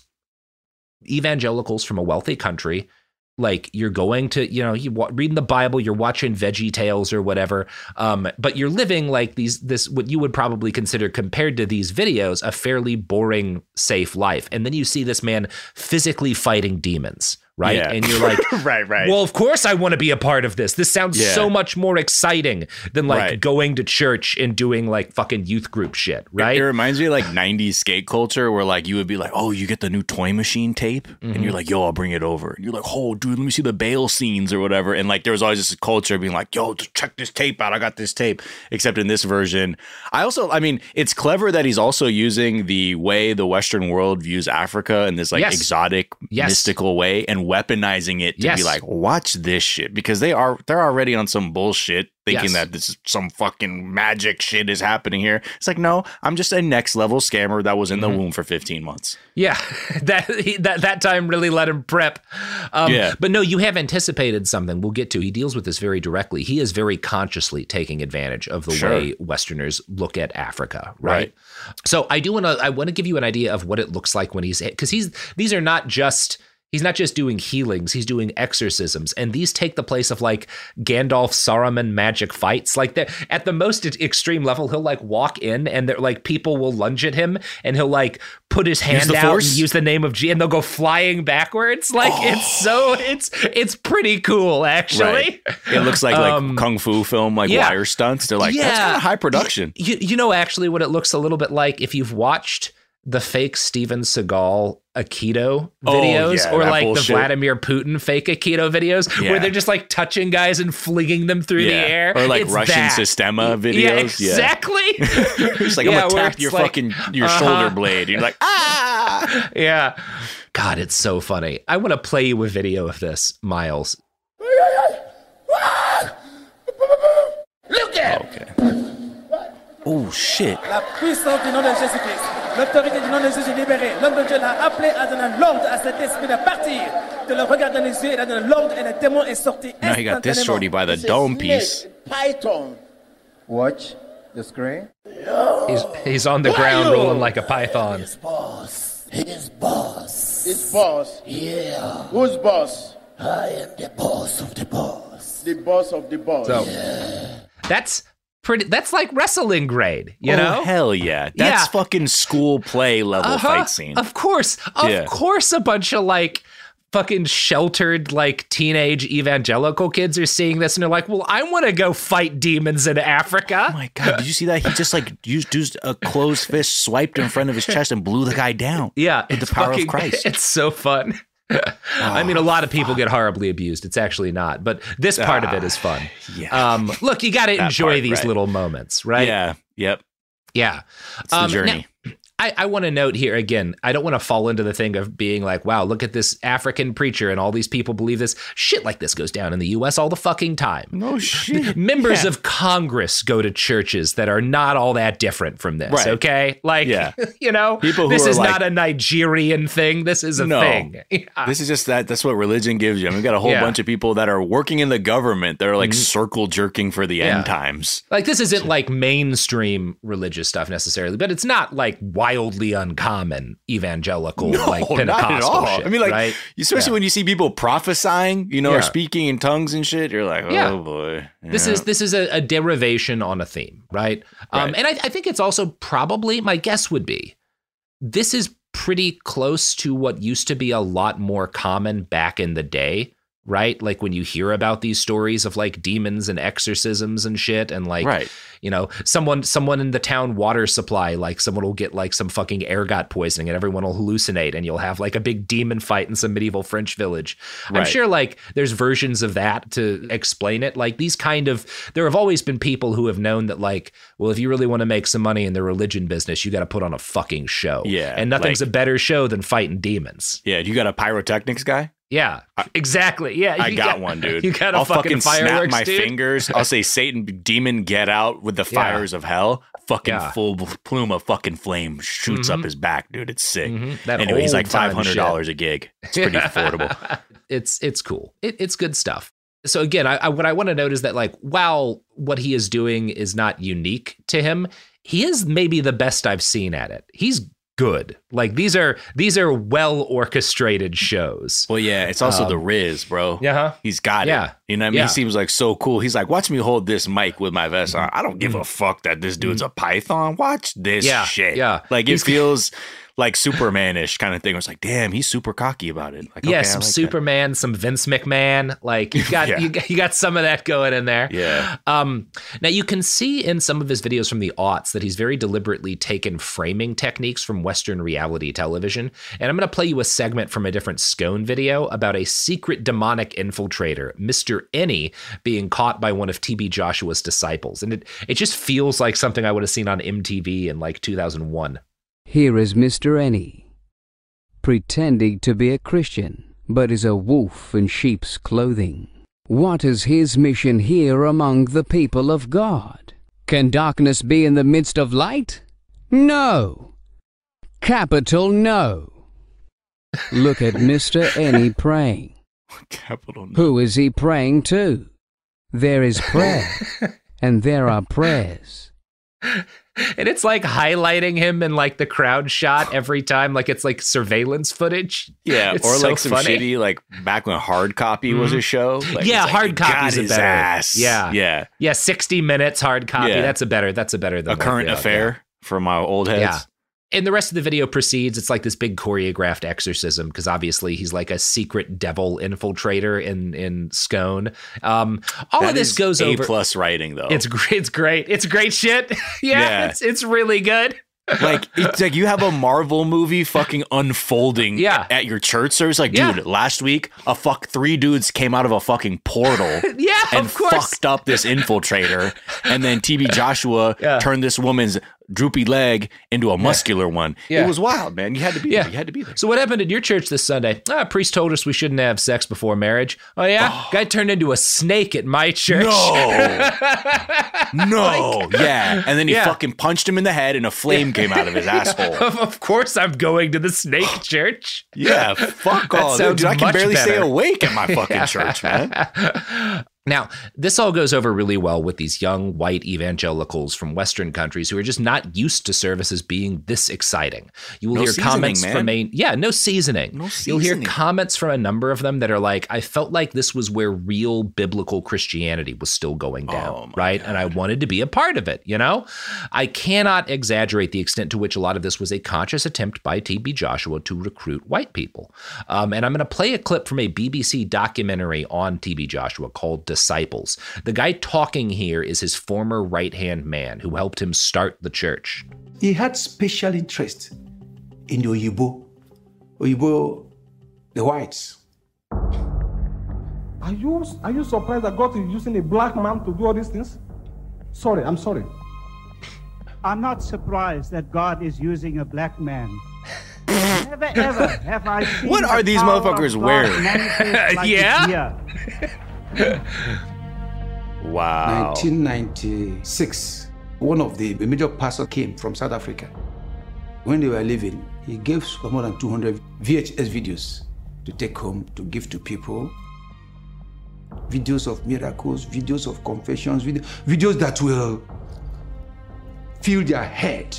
evangelicals from a wealthy country, like you're going to, you know, you wa- reading the Bible, you're watching Veggie Tales or whatever, um, but you're living like these, this, what you would probably consider compared to these videos, a fairly boring, safe life. And then you see this man physically fighting demons, right? Yeah. And you're like, right, right. well, of course I want to be a part of this. This sounds Yeah. so much more exciting than like Right. going to church and doing like fucking youth group shit, right? It, it reminds me of like nineties skate culture where like you would be like, oh, you get the new Toy Machine tape? Mm-hmm. And you're like, yo, I'll bring it over. And you're like, oh, dude, let me see the Bale scenes or whatever. And like there was always this culture being like, yo, check this tape out. I got this tape. Except in this version, I also, I mean, it's clever that he's also using the way the Western world views Africa in this like Yes. exotic, Yes. mystical way and weaponizing it to Yes. be like, watch this shit, because they are they're already on some bullshit thinking Yes. that this is some fucking magic shit is happening here. It's like, no, I'm just a next level scammer that was in the womb for fifteen months. Yeah, that he, that that time really let him prep. Um, Yeah. But no, you have anticipated something we'll get to. He deals with this very directly. He is very consciously taking advantage of the Sure. way Westerners look at Africa, right? Right. So I do want to I want to give you an idea of what it looks like when he's because he's these are not just He's not just doing healings, he's doing exorcisms. And these take the place of like Gandalf Saruman magic fights. Like that at the most extreme level, he'll like walk in and they're like people will lunge at him and he'll like put his hand the out force? and use the name of G and they'll go flying backwards. Like it's so it's it's pretty cool actually. Right. It looks like Um, like kung fu film, like yeah. wire stunts. They're like, that's kind of high production. You, you know actually what it looks a little bit like if you've watched the fake Steven Seagal Aikido Oh, videos yeah, or that like bullshit. the Vladimir Putin fake Aikido videos Yeah. where they're just like touching guys and flinging them through the air. Or like It's Russian that. Sistema videos. Yeah, exactly. It's like, Yeah, I'm gonna where tap it's your like, fucking your uh-huh. shoulder blade. You're like, ah. Yeah. God, it's so funny. I want to play you a video of this, Miles. Look at Okay. Oh shit. la puissance du nom de Jésus-Christ. L'autorité du nom de Jésus libérée. L'homme de Dieu l'a appelé à donner l'ordre à cet esprit de partir. De le regarder dans les yeux, il a donné l'ordre et le démon est sorti. Now he got this shorty by the dome piece. Python. Watch the screen. He's he's on the ground rolling like a python. His boss. His boss. His boss. Yeah. Who's boss? I am the boss of the boss. The boss of the boss. So that's pretty that's like wrestling grade, you oh, know? hell yeah. That's Yeah. fucking school play level Uh-huh. fight scene. Of course. Of Yeah. course a bunch of like fucking sheltered like teenage evangelical kids are seeing this and they're like, well, I want to go fight demons in Africa. Oh my god, did you see that? He just like used, used a closed fist, swiped in front of his chest, and blew the guy down. Yeah. With the it's power fucking- of Christ. It's so fun. I mean, a lot of people get horribly abused. It's actually not, but this part of it is fun. Yeah. Um, look, you got to That enjoy part, these right. little moments, right? Yeah. Yep. Yeah. It's the Um, journey. now, I, I want to note here again, I don't want to fall into the thing of being like, wow, look at this African preacher and all these people believe this. Shit like this goes down in the U S all the fucking time. No shit. Members Yeah. of Congress go to churches that are not all that different from this, Right. okay? Like, Yeah. you know, People who this are is like- not a Nigerian thing. This is a No. thing. Yeah. This is just that. That's what religion gives you. I mean, we got a whole Yeah. bunch of people that are working in the government that are like circle jerking for the Yeah. end times. Like, this isn't like mainstream religious stuff necessarily, but it's not like wildly uncommon evangelical, like not Pentecostal at all. shit, I mean, like, right? especially Yeah. when you see people prophesying, you know, Yeah. or speaking in tongues and shit, you're like, oh Yeah. boy. This Yeah. is this is a, a derivation on a theme, right? Um, Right. and I, I think it's also probably, my guess would be, this is pretty close to what used to be a lot more common back in the day, right? Like when you hear about these stories of like demons and exorcisms and shit, and like, Right. you know, someone someone in the town water supply, like someone will get like some fucking ergot poisoning and everyone will hallucinate and you'll have like a big demon fight in some medieval French village. I'm Right. sure like there's versions of that to explain it. Like these kind of, there have always been people who have known that like, well, if you really want to make some money in the religion business, you got to put on a fucking show. Yeah, And nothing's like- a better show than fighting demons. Yeah, you got a pyrotechnics guy? Yeah, exactly. Yeah, I you got, one, dude. You got a I'll fucking, fucking snap fireworks, my dude. fingers. I'll say, Satan, demon, get out with the Yeah. fires of hell. Fucking Yeah. full plume of fucking flame shoots Mhm. up his back, dude. It's sick. Mhm. That Anyway, he's like old-time five hundred dollars a gig. It's pretty affordable. It's it's cool. It, it's good stuff. So again, I, I, what I want to note is that like, while what he is doing is not unique to him, he is maybe the best I've seen at it. He's good. Like these are these are well orchestrated shows. Well, yeah, it's also Um, the Riz, bro. Yeah. He's got Yeah. it. You know what I mean? Yeah. He seems like so cool. He's like, watch me hold this mic with my vest on. I don't give a fuck that this dude's a python. Watch this Yeah, shit. yeah. Like, it He's- feels like Superman-ish kind of thing. It's like, damn, he's super cocky about it. Like, Yeah, okay, I some like that. Superman, some Vince McMahon. Like you got Yeah. you got you got some of that going in there. Yeah. Um, now you can see in some of his videos from the aughts that he's very deliberately taken framing techniques from Western reality television. And I'm going to play you a segment from a different Scone video about a secret demonic infiltrator, Mister Any, being caught by one of T B Joshua's disciples. And it it just feels like something I would have seen on M T V in like two thousand one. Here is Mister Any, pretending to be a Christian. but is a wolf in sheep's clothing. What is his mission here among the people of God? Can darkness be in the midst of light? No. Capital no. Look at Mister Any praying. Capital no. Who is he praying to? There is prayer, and there are prayers. And it's like highlighting him in like the crowd shot every time, like it's like surveillance footage. Yeah, it's or so like some funny. shitty, like back when Hard Copy mm-hmm. was a show. Like, yeah, like, Hard Copy's a better. Ass. Yeah, yeah, yeah. Sixty minutes Hard Copy. Yeah. That's a better. That's a better than A Current like, Affair yeah. for my old heads. Yeah. And the rest of the video proceeds. It's like this big choreographed exorcism because obviously he's like a secret devil infiltrator in in Scone. Um, all that of this is goes A over. plus writing though. It's great. It's great. It's great shit. yeah, Yeah. It's it's really good. Like it's like you have a Marvel movie fucking unfolding Yeah. at your church service. Like, Yeah. dude, last week a fuck three dudes came out of a fucking portal Yeah, and of course. fucked up this infiltrator, and then T B Joshua Yeah. turned this woman's droopy leg into a muscular one. Yeah. It was wild, man. You had to be Yeah. there. You had to be there. So what happened at your church this Sunday? Ah, priest told us we shouldn't have sex before marriage. Oh yeah, guy turned into a snake at my church. No, no, yeah, and then he Yeah. fucking punched him in the head, and a flame came out of his asshole. Of of course, I'm going to the snake church. Yeah, fuck That all, sounds dude. I can much barely stay better. awake at my fucking church, man. Now, this all goes over really well with these young white evangelicals from Western countries who are just not used to services being this exciting. You will No hear seasoning, comments man. from a yeah, no seasoning. No You'll hear seasoning. comments from a number of them that are like, I felt like this was where real biblical Christianity was still going down, Oh, my right? And I wanted to be a part of it, you know? I cannot exaggerate the extent to which a lot of this was a conscious attempt by T B Joshua to recruit white people. Um, and I'm going to play a clip from a B B C documentary on T B Joshua called Disciples. The guy talking here is his former right-hand man who helped him start the church. He had special interest in the Oyibo, Oyibo, the whites. Are you are you surprised that God is using a black man to do all these things? Sorry, I'm sorry. I'm not surprised that God is using a black man. Never ever have I seen What are the these power motherfuckers of God wearing? manifest like Yeah? it's here. Wow. nineteen ninety-six, one of the major pastors came from South Africa. When they were leaving, he gave more than two hundred V H S videos to take home to give to people. Videos of miracles, videos of confessions, video, videos that will fill their head.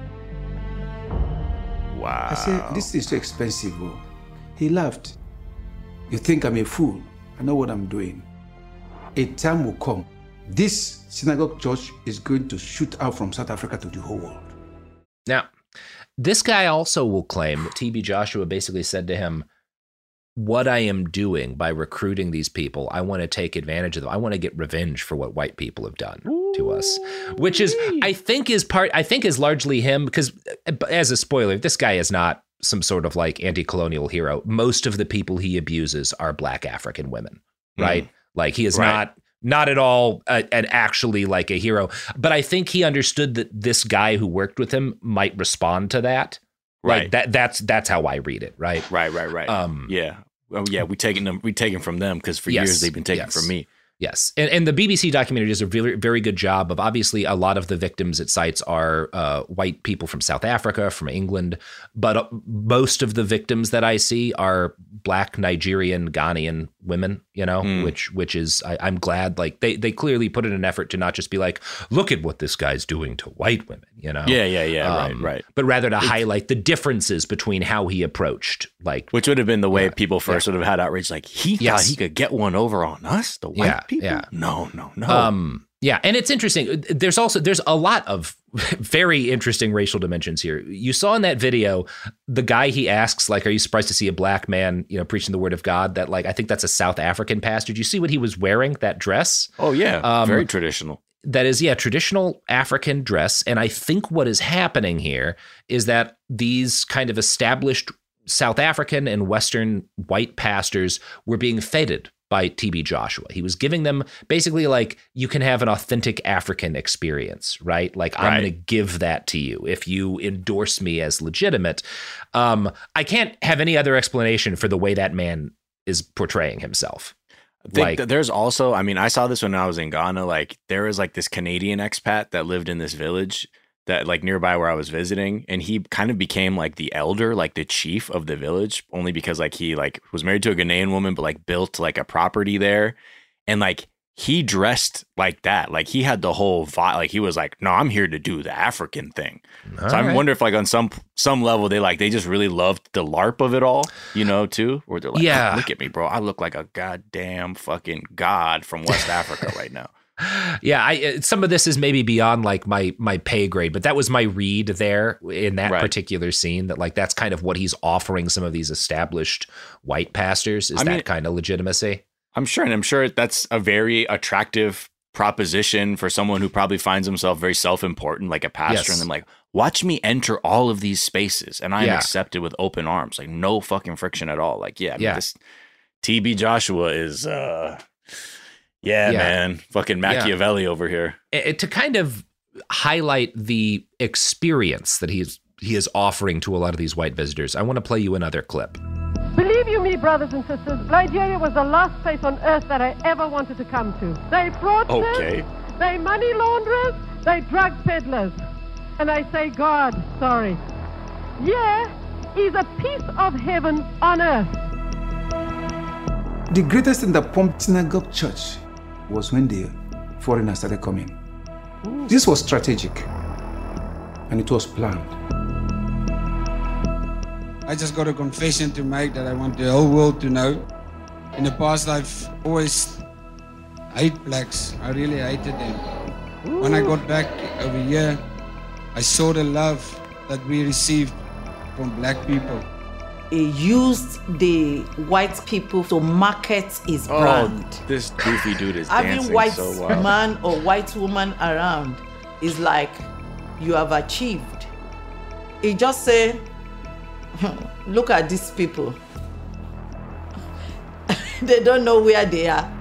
Wow. I said, this is too expensive. Oh. He laughed. You think I'm a fool? I know what I'm doing. A time will come. This synagogue church is going to shoot out from South Africa to the whole world. Now, this guy also will claim that T B Joshua basically said to him, what I am doing by recruiting these people, I want to take advantage of them. I want to get revenge for what white people have done Ooh. to us, which is, I think is part, I think is largely him because as a spoiler, this guy is not some sort of like anti-colonial hero. Most of the people he abuses are black African women, right? Mm. Like he is right. not, not at all uh, and actually like a hero, but I think he understood that this guy who worked with him might respond to that. Right. Like that that's that's how I read it, right? Right, right, right. Um, yeah. Oh, yeah, we taking them we taking from them because for yes, years they've been taking yes. from me. Yes. And, and the B B C documentary does a very, very good job of obviously a lot of the victims it cites are uh, white people from South Africa, from England. But uh, most of the victims that I see are black Nigerian, Ghanaian women, you know, mm. which which is I, I'm glad like they, they clearly put in an effort to not just be like, look at what this guy's doing to white women, you know? Yeah, yeah, yeah. Um, right, right. But rather to it's, highlight the differences between how he approached like. Which would have been the way yeah, people first yeah. would have had outrage. Like he yes. thought he could get one over on us, the white yeah, people? Yeah. No, no, no. Um, yeah. And it's interesting. There's also, there's a lot of very interesting racial dimensions here. You saw in that video, the guy he asks, like, are you surprised to see a black man, you know, preaching the word of God? That like, I think that's a South African pastor. Did you see what he was wearing, that dress? Oh yeah. Um, very traditional. That is, yeah, traditional African dress. And I think what is happening here is that these kind of established South African and Western white pastors were being feted by T B Joshua. He was giving them basically like, you can have an authentic African experience, right? Like, I'm Right. going to give that to you if you endorse me as legitimate. Um, I can't have any other explanation for the way that man is portraying himself. I think Like- that there's also, I mean, I saw this when I was in Ghana. Like, there was like this Canadian expat that lived in this village that like nearby where I was visiting, and he kind of became like the elder, like the chief of the village, only because like he like was married to a Ghanaian woman, but like built like a property there, and like he dressed like that, like he had the whole vibe, like he was like, no, I'm here to do the African thing. All so I right. wonder if like on some some level they like they just really loved the LARP of it all, you know, too, or they're like, Yeah. oh, look at me, bro, I look like a goddamn fucking god from West Africa right now. Yeah, I uh, some of this is maybe beyond like my my pay grade, but that was my read there in that Right. particular scene, that like that's kind of what he's offering some of these established white pastors, is I that mean- kind of legitimacy. I'm sure, and I'm sure that's a very attractive proposition for someone who probably finds himself very self-important, like a pastor, Yes. and then like, watch me enter all of these spaces, and I'm Yeah. accepted with open arms, like no fucking friction at all. Like, yeah, I mean, Yeah. this T B Joshua is, uh, yeah, Yeah. man, fucking Machiavelli over here. It- to kind of highlight the experience that he's he is offering to a lot of these white visitors, I want to play you another clip. Believe you me, brothers and sisters, Nigeria was the last place on earth that I ever wanted to come to. They fraudsters, Okay. they money launderers, they drug peddlers. And I say, God, sorry. Yeah, is a piece of heaven on earth. The greatest thing that pumped Synagogue Church was when the foreigners started coming. This was strategic, and it was planned. I just got a confession to make that I want the whole world to know. In the past, I've always hated blacks. I really hated them. When I got back over here, I saw the love that we received from black people. He used the white people to market his Oh, brand. this goofy dude is Having dancing white so well. man or white woman around is like you have achieved. He just say, look at these people. They don't know where they are.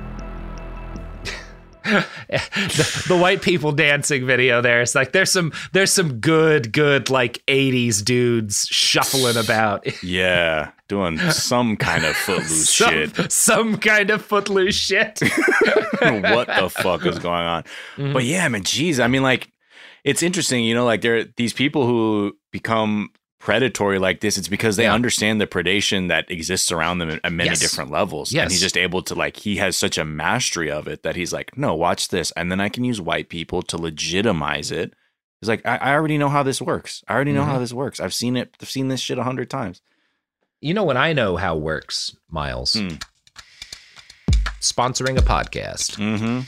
the, the white people dancing video there, it's like there's some there's some good good like eighties dudes shuffling about. Yeah, doing some kind of footloose some, shit. some kind of footloose shit. What the fuck is going on? Mhm. But yeah, man, geez, I mean, like, it's interesting, you know, like there are these people who become predatory like this. It's because they Yeah. understand the predation that exists around them at many Yes. different levels. Yes. And he's just able to, like, he has such a mastery of it that he's like, no, watch this. And then I can use white people to legitimize it. He's like, I, I already know how this works. I already know Mhm. how this works. I've seen it. I've seen this shit a hundred times. You know when I know how it works, Miles? Hmm. Sponsoring a podcast. Mm-hmm.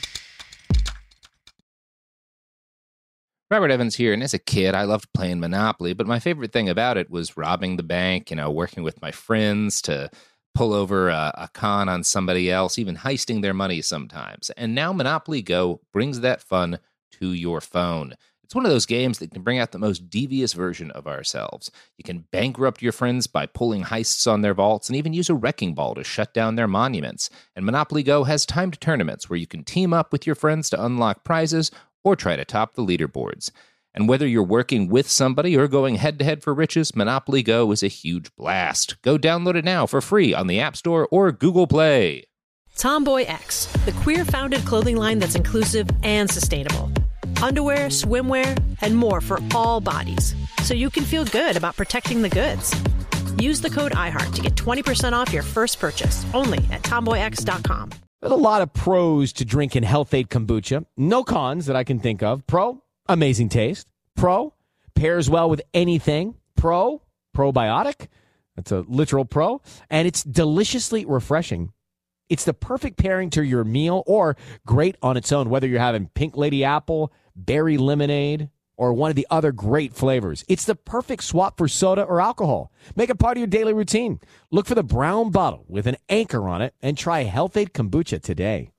Robert Evans here, and as a kid, I loved playing Monopoly, but my favorite thing about it was robbing the bank, you know, working with my friends to pull over a, a con on somebody else, even heisting their money sometimes. And now Monopoly Go brings that fun to your phone. It's one of those games that can bring out the most devious version of ourselves. You can bankrupt your friends by pulling heists on their vaults and even use a wrecking ball to shut down their monuments. And Monopoly Go has timed tournaments where you can team up with your friends to unlock prizes or try to top the leaderboards. And whether you're working with somebody or going head-to-head for riches, Monopoly Go is a huge blast. Go download it now for free on the App Store or Google Play. Tomboy X, the queer-founded clothing line that's inclusive and sustainable. Underwear, swimwear, and more for all bodies, so you can feel good about protecting the goods. Use the code iHeart to get twenty percent off your first purchase, only at tomboy x dot com. There's a lot of pros to drinking Health-Ade kombucha. No cons that I can think of. Pro, amazing taste. Pro, pairs well with anything. Pro, probiotic. That's a literal pro. And it's deliciously refreshing. It's the perfect pairing to your meal or great on its own, whether you're having pink lady apple, berry lemonade, or one of the other great flavors. It's the perfect swap for soda or alcohol. Make it part of your daily routine. Look for the brown bottle with an anchor on it and try Health-Ade kombucha today.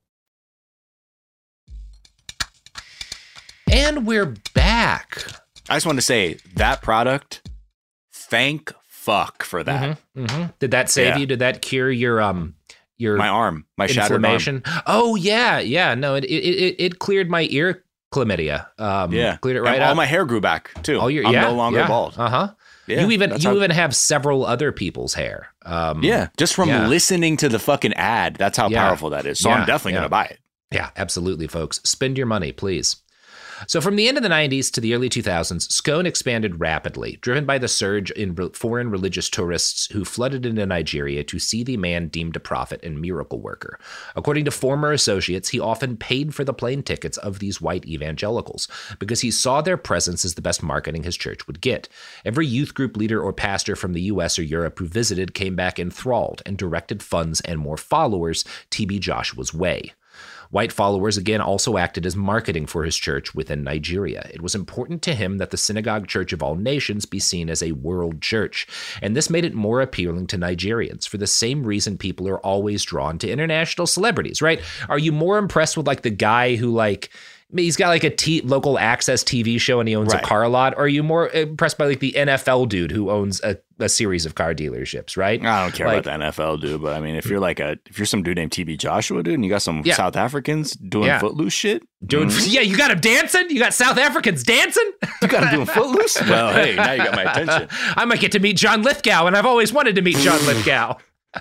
And we're back. I just want to say that product, thank fuck for that. Mm-hmm, mm-hmm. Did that save Yeah. you? Did that cure your um your my arm, my shattered arm. Oh yeah, yeah. No, it it it, it cleared my ear chlamydia. Um, yeah, cleared it right and out. All my hair grew back too. All your, I'm yeah, no longer yeah. bald. Uh huh. Yeah, you even you how, even have several other people's hair. Um, yeah, just from yeah. listening to the fucking ad. That's how yeah. powerful that is. So yeah, I'm definitely yeah. gonna buy it. Yeah, absolutely, folks. Spend your money, please. So from the end of the nineties to the early two thousands, Scone expanded rapidly, driven by the surge in re- foreign religious tourists who flooded into Nigeria to see the man deemed a prophet and miracle worker. According to former associates, he often paid for the plane tickets of these white evangelicals because he saw their presence as the best marketing his church would get. Every youth group leader or pastor from the U S or Europe who visited came back enthralled and directed funds and more followers T B Joshua's way. White followers again also acted as marketing for his church within Nigeria. It was important to him that the Synagogue Church of All Nations be seen as a world church, and this made it more appealing to Nigerians for the same reason people are always drawn to international celebrities, right? Are you more impressed with like the guy who like he's got like a t- local access T V show and he owns right. a car lot? Or are you more impressed by like the N F L dude who owns a, a series of car dealerships, right? I don't care like, about the N F L dude, but I mean, if you're like a, if you're some dude named T B Joshua, dude, and you got some yeah. South Africans doing yeah. Footloose shit. Doing, mm-hmm. Yeah, you got him dancing? You got South Africans dancing? You got him doing Footloose? Well, hey, now you got my attention. I might get to meet John Lithgow, and I've always wanted to meet John Lithgow.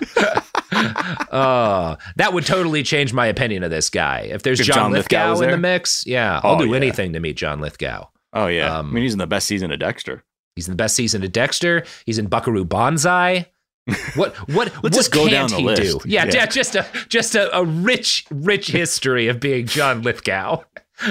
uh, that would totally change my opinion of this guy. If there's if John, John Lithgow, Lithgow in the mix, yeah, I'll oh, do yeah. anything to meet John Lithgow. Oh, yeah. Um, I mean, he's in the best season of Dexter. He's in the best season of Dexter. He's in Buckaroo Banzai. What what Let's what just go can't down the he list. do? Yeah, Yeah. yeah, just a just a, a rich rich history of being John Lithgow.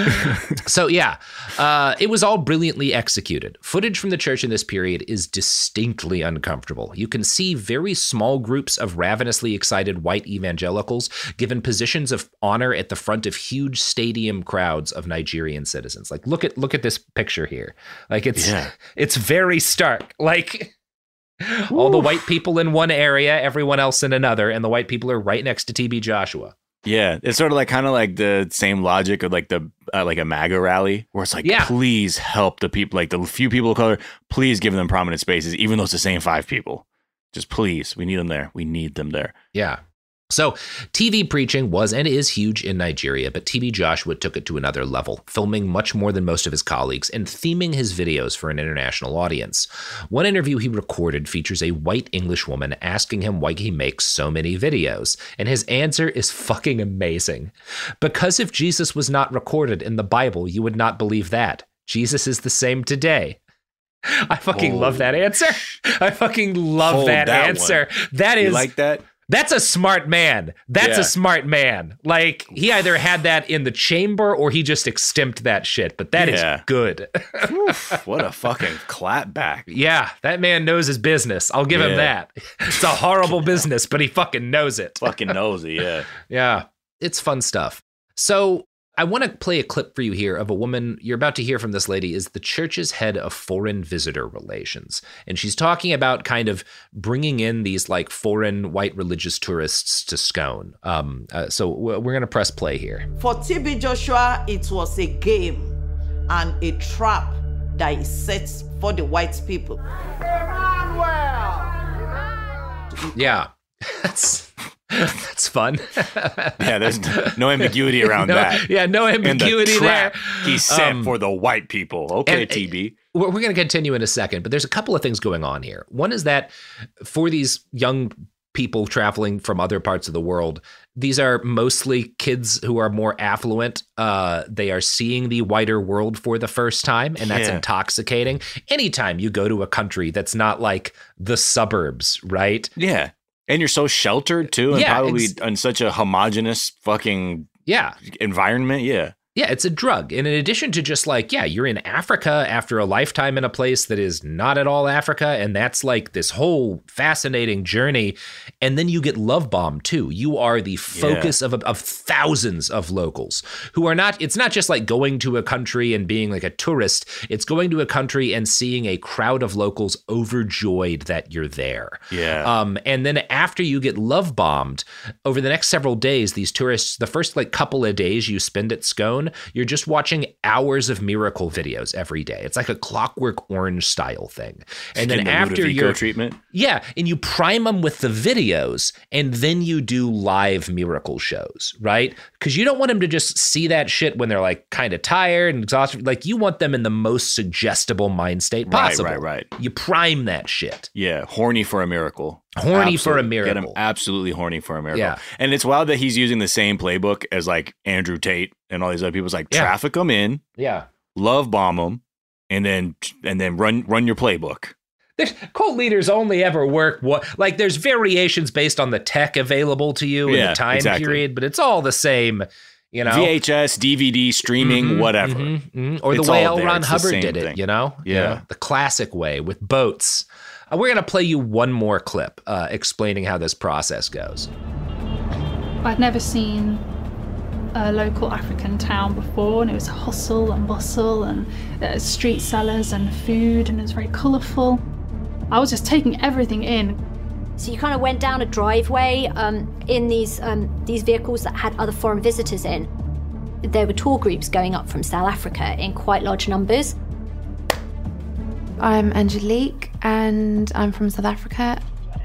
So yeah, uh, it was all brilliantly executed. Footage from the church in this period is distinctly uncomfortable. You can see very small groups of ravenously excited white evangelicals given positions of honor at the front of huge stadium crowds of Nigerian citizens. Like look at look at this picture here. Like it's Yeah. it's very stark. Like all the white people in one area, everyone else in another, and the white people are right next to T B Joshua. Yeah, it's sort of like kind of like the same logic of like the uh, like a MAGA rally where it's like, Yeah. please help the people, like the few people of color, please give them prominent spaces, even though it's the same five people. Just please, we need them there. We need them there. Yeah. So T V preaching was and is huge in Nigeria, but T B Joshua took it to another level, filming much more than most of his colleagues and theming his videos for an international audience. One interview he recorded features a white English woman asking him why he makes so many videos, and his answer is fucking amazing. Because if Jesus was not recorded in the Bible, you would not believe that. Jesus is the same today. I fucking Oh. love that answer. I fucking love Hold that, that answer. one. That You is like that? That's a smart man. That's Yeah. a smart man. Like he either had that in the chamber or he just extimped that shit, but that Yeah. is good. Oof, what a fucking clap back. Yeah, that man knows his business. I'll give him Yeah. that. It's a horrible business, but he fucking knows it. Fucking nosy, yeah. Yeah, it's fun stuff. So I want to play a clip for you here of a woman you're about to hear from. This lady is the church's head of foreign visitor relations. And she's talking about kind of bringing in these like foreign white religious tourists to Scone. Um, uh, so we're going to press play here. For T B Joshua, it was a game and a trap that he sets for the white people. Yeah, that's that's fun. Yeah, there's no ambiguity around no, that. Yeah, no ambiguity and the there. trap he set Um, for the white people. Okay, and- T B. We're, we're going to continue in a second, but there's a couple of things going on here. One is that for these young people traveling from other parts of the world, these are mostly kids who are more affluent. Uh, they are seeing the wider world for the first time, and that's Yeah. intoxicating. Anytime you go to a country that's not like the suburbs, right? Yeah. And you're so sheltered too, and Yeah, probably ex- in such a homogenous fucking Yeah. environment. Yeah. Yeah, it's a drug. And in addition to just like, yeah, you're in Africa after a lifetime in a place that is not at all Africa. And that's like this whole fascinating journey. And then you get love bombed too. You are the focus of, of thousands of locals who are not, it's not just like going to a country and being like a tourist. It's going to a country and seeing a crowd of locals overjoyed that you're there. Yeah. Um, and then after you get love bombed over the next several days, these tourists, the first like couple of days you spend at Scone, phone, you're just watching hours of miracle videos every day. It's like a Clockwork Orange style thing. And then the after Ludovico your treatment. Yeah, and you prime them with the videos, and then you do live miracle shows, right? Because you don't want them to just see that shit when they're like kind of tired and exhausted. Like you want them in the most suggestible mind state possible. Right, right, right. You prime that shit. Yeah, horny for a miracle. Horny for a Absolutely. miracle. Get him absolutely horny for a miracle. Yeah. And it's wild that he's using the same playbook as like Andrew Tate and all these other people. It's like Yeah. traffic them in, Yeah. love bomb them, and then and then run run your playbook. There's, cult leaders only ever work what like there's variations based on the tech available to you and Yeah, the time exactly. period, but it's all the same, you know. V H S, D V D, streaming, Mhm, whatever. mhm, mhm. Or It's the way all L. there. Ron It's the Hubbard same did it, thing. you know? You Yeah. know, the classic way with boats. Uh, we're going to play you one more clip uh, explaining how this process goes. I'd never seen a local African town before, and it was hustle and bustle and uh, street sellers and food, and it was very colourful. I was just taking everything in. So you kind of went down a driveway um, in these um, these vehicles that had other foreign visitors in. There were tour groups going up from South Africa in quite large numbers. I'm Angelique and I'm from South Africa.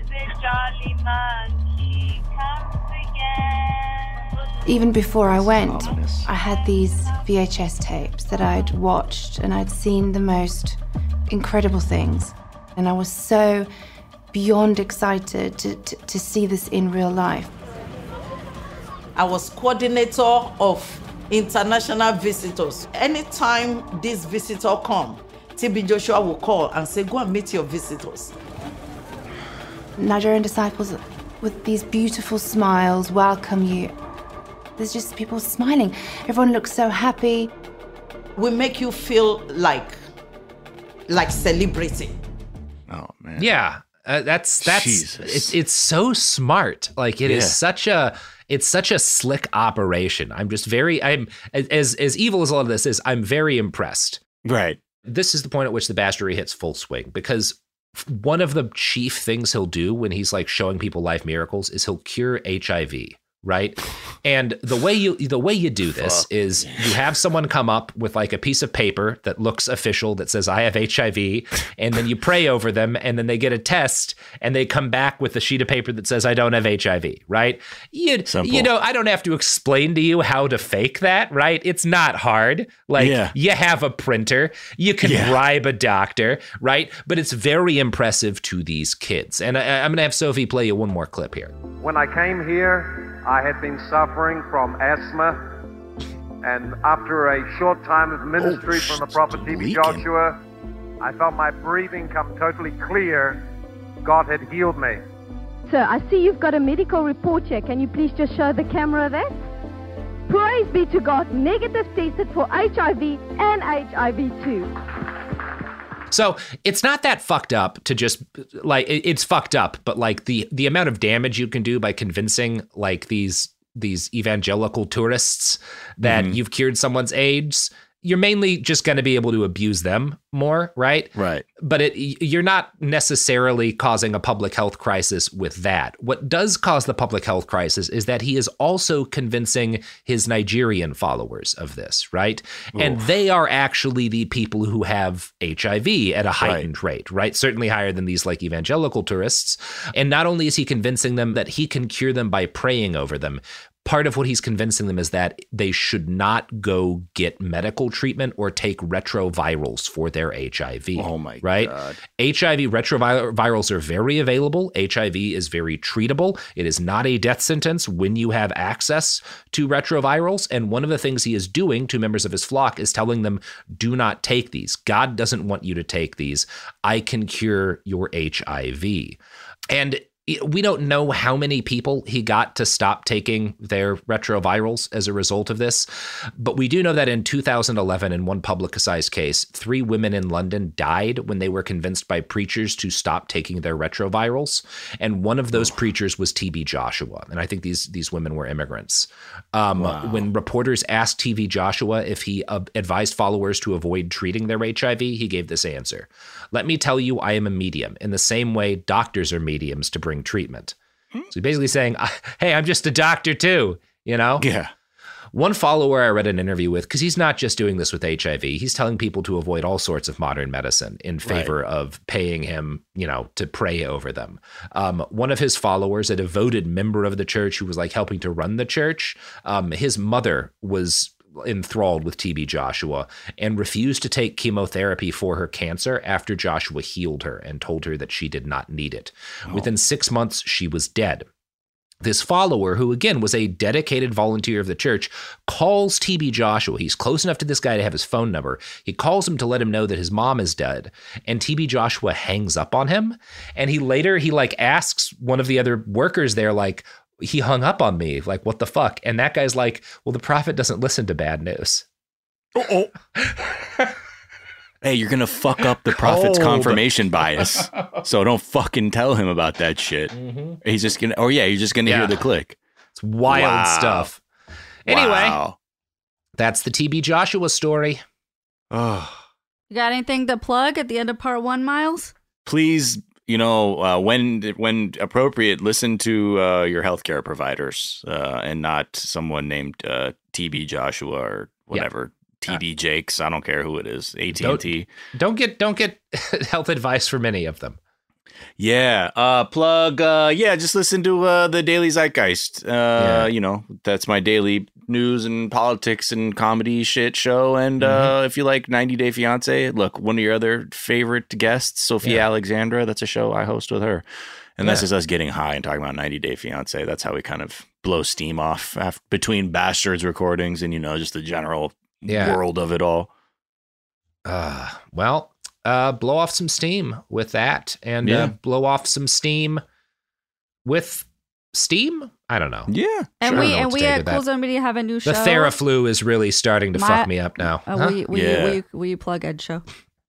Even before I went, I had these V H S tapes that I'd watched and I'd seen the most incredible things. And I was so beyond excited to, to, to see this in real life. I was coordinator of international visitors. Anytime this visitor come, T B Joshua will call and say, go and meet your visitors. Nigerian disciples with these beautiful smiles welcome you. There's just people smiling. Everyone looks so happy. We make you feel like, like celebrating. Oh man. Yeah, uh, that's that's Jesus. it's it's so smart. Like it is Yeah. such a it's such a slick operation. I'm just very I'm as as evil as all of this is. I'm very impressed. Right. This is the point at which the bastardy hits full swing, because one of the chief things he'll do when he's like showing people life miracles is he'll cure H I V. Right. And the way you the way you do this Fuck. is you have someone come up with like a piece of paper that looks official that says I have H I V, and then you pray over them, and then they get a test and they come back with a sheet of paper that says I don't have H I V. Right. You, you know, I don't have to explain to you how to fake that. Right. It's not hard. Like Yeah. you have a printer, you can Yeah. bribe a doctor. Right. But it's very impressive to these kids. And I, I'm going to have Sophie play you one more clip here. When I came here, I had been suffering from asthma, and after a short time of ministry from the prophet T B Joshua, I felt my breathing come totally clear. God had healed me. Sir, I see you've got a medical report here. Can you please just show the camera that? Praise be to God, negative tested for H I V and H I V two. So it's not that fucked up to just like it- it's fucked up, but like the the amount of damage you can do by convincing like these these evangelical tourists that Mhm. you've cured someone's AIDS, you're mainly just going to be able to abuse them more, right? Right. But it, you're not necessarily causing a public health crisis with that. What does cause the public health crisis is that he is also convincing his Nigerian followers of this, right? And Oof. they are actually the people who have H I V at a heightened rate, right? Certainly higher than these like evangelical tourists. And not only is he convincing them that he can cure them by praying over them, part of what he's convincing them is that they should not go get medical treatment or take retrovirals for their H I V. Oh my right? God. H I V retrovirals are very available. H I V is very treatable. It is not a death sentence when you have access to retrovirals. And one of the things he is doing to members of his flock is telling them, do not take these. God doesn't want you to take these. I can cure your H I V. And we don't know how many people he got to stop taking their retrovirals as a result of this, but we do know that in two thousand eleven, in one publicized case, three women in London died when they were convinced by preachers to stop taking their retrovirals, and one of those preachers was T B Joshua, and I think these these women were immigrants. Um, Wow. When reporters asked T B Joshua if he uh, advised followers to avoid treating their H I V, he gave this answer: "Let me tell you, I am a medium, in the same way doctors are mediums to bring treatment." So he's basically saying, hey, I'm just a doctor too, you know? Yeah. One follower I read an interview with, because he's not just doing this with H I V, he's telling people to avoid all sorts of modern medicine in favor right. of paying him, you know, to pray over them. Um, one of his followers, a devoted member of the church who was like helping to run the church, um, his mother was enthralled with T B Joshua and refused to take chemotherapy for her cancer after Joshua healed her and told her that she did not need it. Oh. Within six months, she was dead. This follower, who again was a dedicated volunteer of the church, calls T B Joshua. He's close enough to this guy to have his phone number. He calls him to let him know that his mom is dead. And T B Joshua hangs up on him. And he later, he like asks one of the other workers there, like, he hung up on me. Like, what the fuck? And that guy's like, well, the prophet doesn't listen to bad news. Oh, hey, you're going to fuck up the prophet's Cold. confirmation bias. So don't fucking tell him about that shit. Mm-hmm. He's just going to, oh yeah, you're just going to yeah. hear the click. It's wild wow. stuff. Anyway, wow. that's the T B Joshua story. Oh. You got anything to plug at the end of part one, Miles? Please, you know, uh, when when appropriate, listen to uh, your healthcare providers uh, and not someone named uh, T B Joshua or whatever. Yeah. T D Jakes. I don't care who it is. A T and T. Don't, don't get don't get health advice from any of them. Yeah. Uh, plug. Uh, yeah. Just listen to uh, the Daily Zeitgeist. Uh, yeah. You know, that's my daily news and politics and comedy shit show. And mm-hmm. uh, if you like ninety Day Fiance, look, one of your other favorite guests, Sophia yeah. Alexandra. That's a show I host with her. And yeah. that's just us getting high and talking about ninety Day Fiance. That's how we kind of blow steam off after, between Bastards recordings and, you know, just the general yeah. world of it all. Uh, well, uh, blow off some steam with that and yeah. uh, blow off some steam with steam. I don't know. Yeah. And sure. we and we at Cool Zone Media have a new the show. The Theraflu is really starting to My, fuck me up now. Uh, huh? will, you, will, yeah. you, will, you, will you plug Ed's show?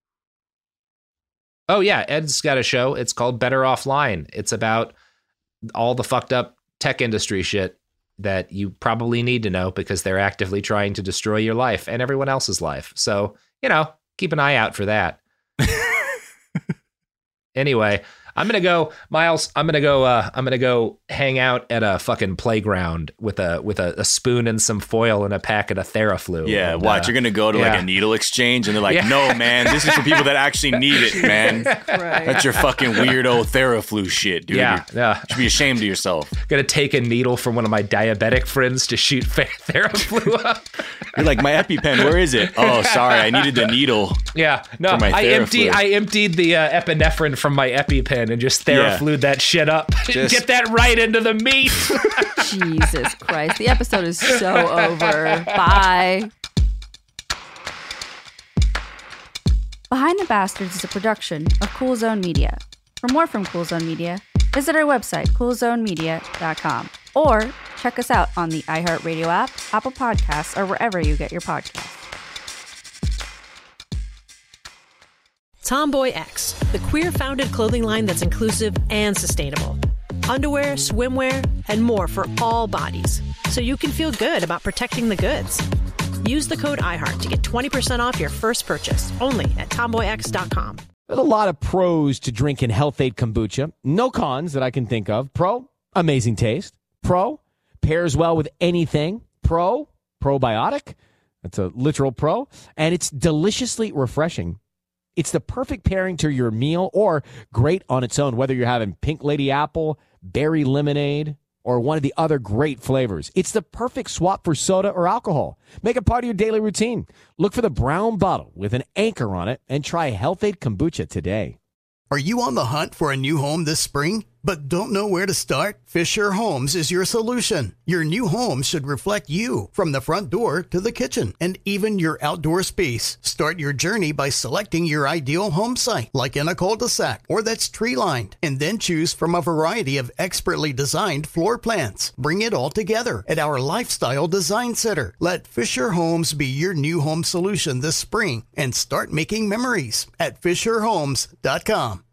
Oh, yeah. Ed's got a show. It's called Better Offline. It's about all the fucked up tech industry shit that you probably need to know because they're actively trying to destroy your life and everyone else's life. So, you know, keep an eye out for that. Anyway, I'm going to go, Miles, I'm going to go, uh, I'm going to go hang out at a fucking playground with a, with a, a spoon and some foil and a packet of Theraflu. Yeah. And, watch, uh, you're going to go to yeah. like a needle exchange and they're like, yeah. no, man, this is for people that actually need it, man. That's your fucking weirdo Theraflu shit, dude. Yeah. You're, yeah. You should be ashamed of yourself. Going to take a needle from one of my diabetic friends to shoot Theraflu up. You're like, my EpiPen, where is it? Oh, sorry. I needed the needle. Yeah. No, I emptied, I emptied the uh, epinephrine from my EpiPen and just Theraflued yeah. that shit up. Just get that right into the meat. Jesus Christ. The episode is so over. Bye. Behind the Bastards is a production of Cool Zone Media. For more from Cool Zone Media, visit our website, cool zone media dot com, or check us out on the iHeartRadio app, Apple Podcasts, or wherever you get your podcasts. Tomboy X, the queer-founded clothing line that's inclusive and sustainable. Underwear, swimwear, and more for all bodies, so you can feel good about protecting the goods. Use the code iHeart to get twenty percent off your first purchase, only at tomboy x dot com. There's a lot of pros to drinking Health-Ade kombucha. No cons that I can think of. Pro, amazing taste. Pro, pairs well with anything. Pro, probiotic. That's a literal pro. And it's deliciously refreshing. It's the perfect pairing to your meal or great on its own, whether you're having pink lady apple, berry lemonade, or one of the other great flavors. It's the perfect swap for soda or alcohol. Make it part of your daily routine. Look for the brown bottle with an anchor on it and try Health-Ade kombucha today. Are you on the hunt for a new home this spring, but don't know where to start? Fisher Homes is your solution. Your new home should reflect you, from the front door to the kitchen, and even your outdoor space. Start your journey by selecting your ideal home site, like in a cul-de-sac or that's tree-lined, and then choose from a variety of expertly designed floor plans. Bring it all together at our Lifestyle Design Center. Let Fisher Homes be your new home solution this spring and start making memories at fisher homes dot com.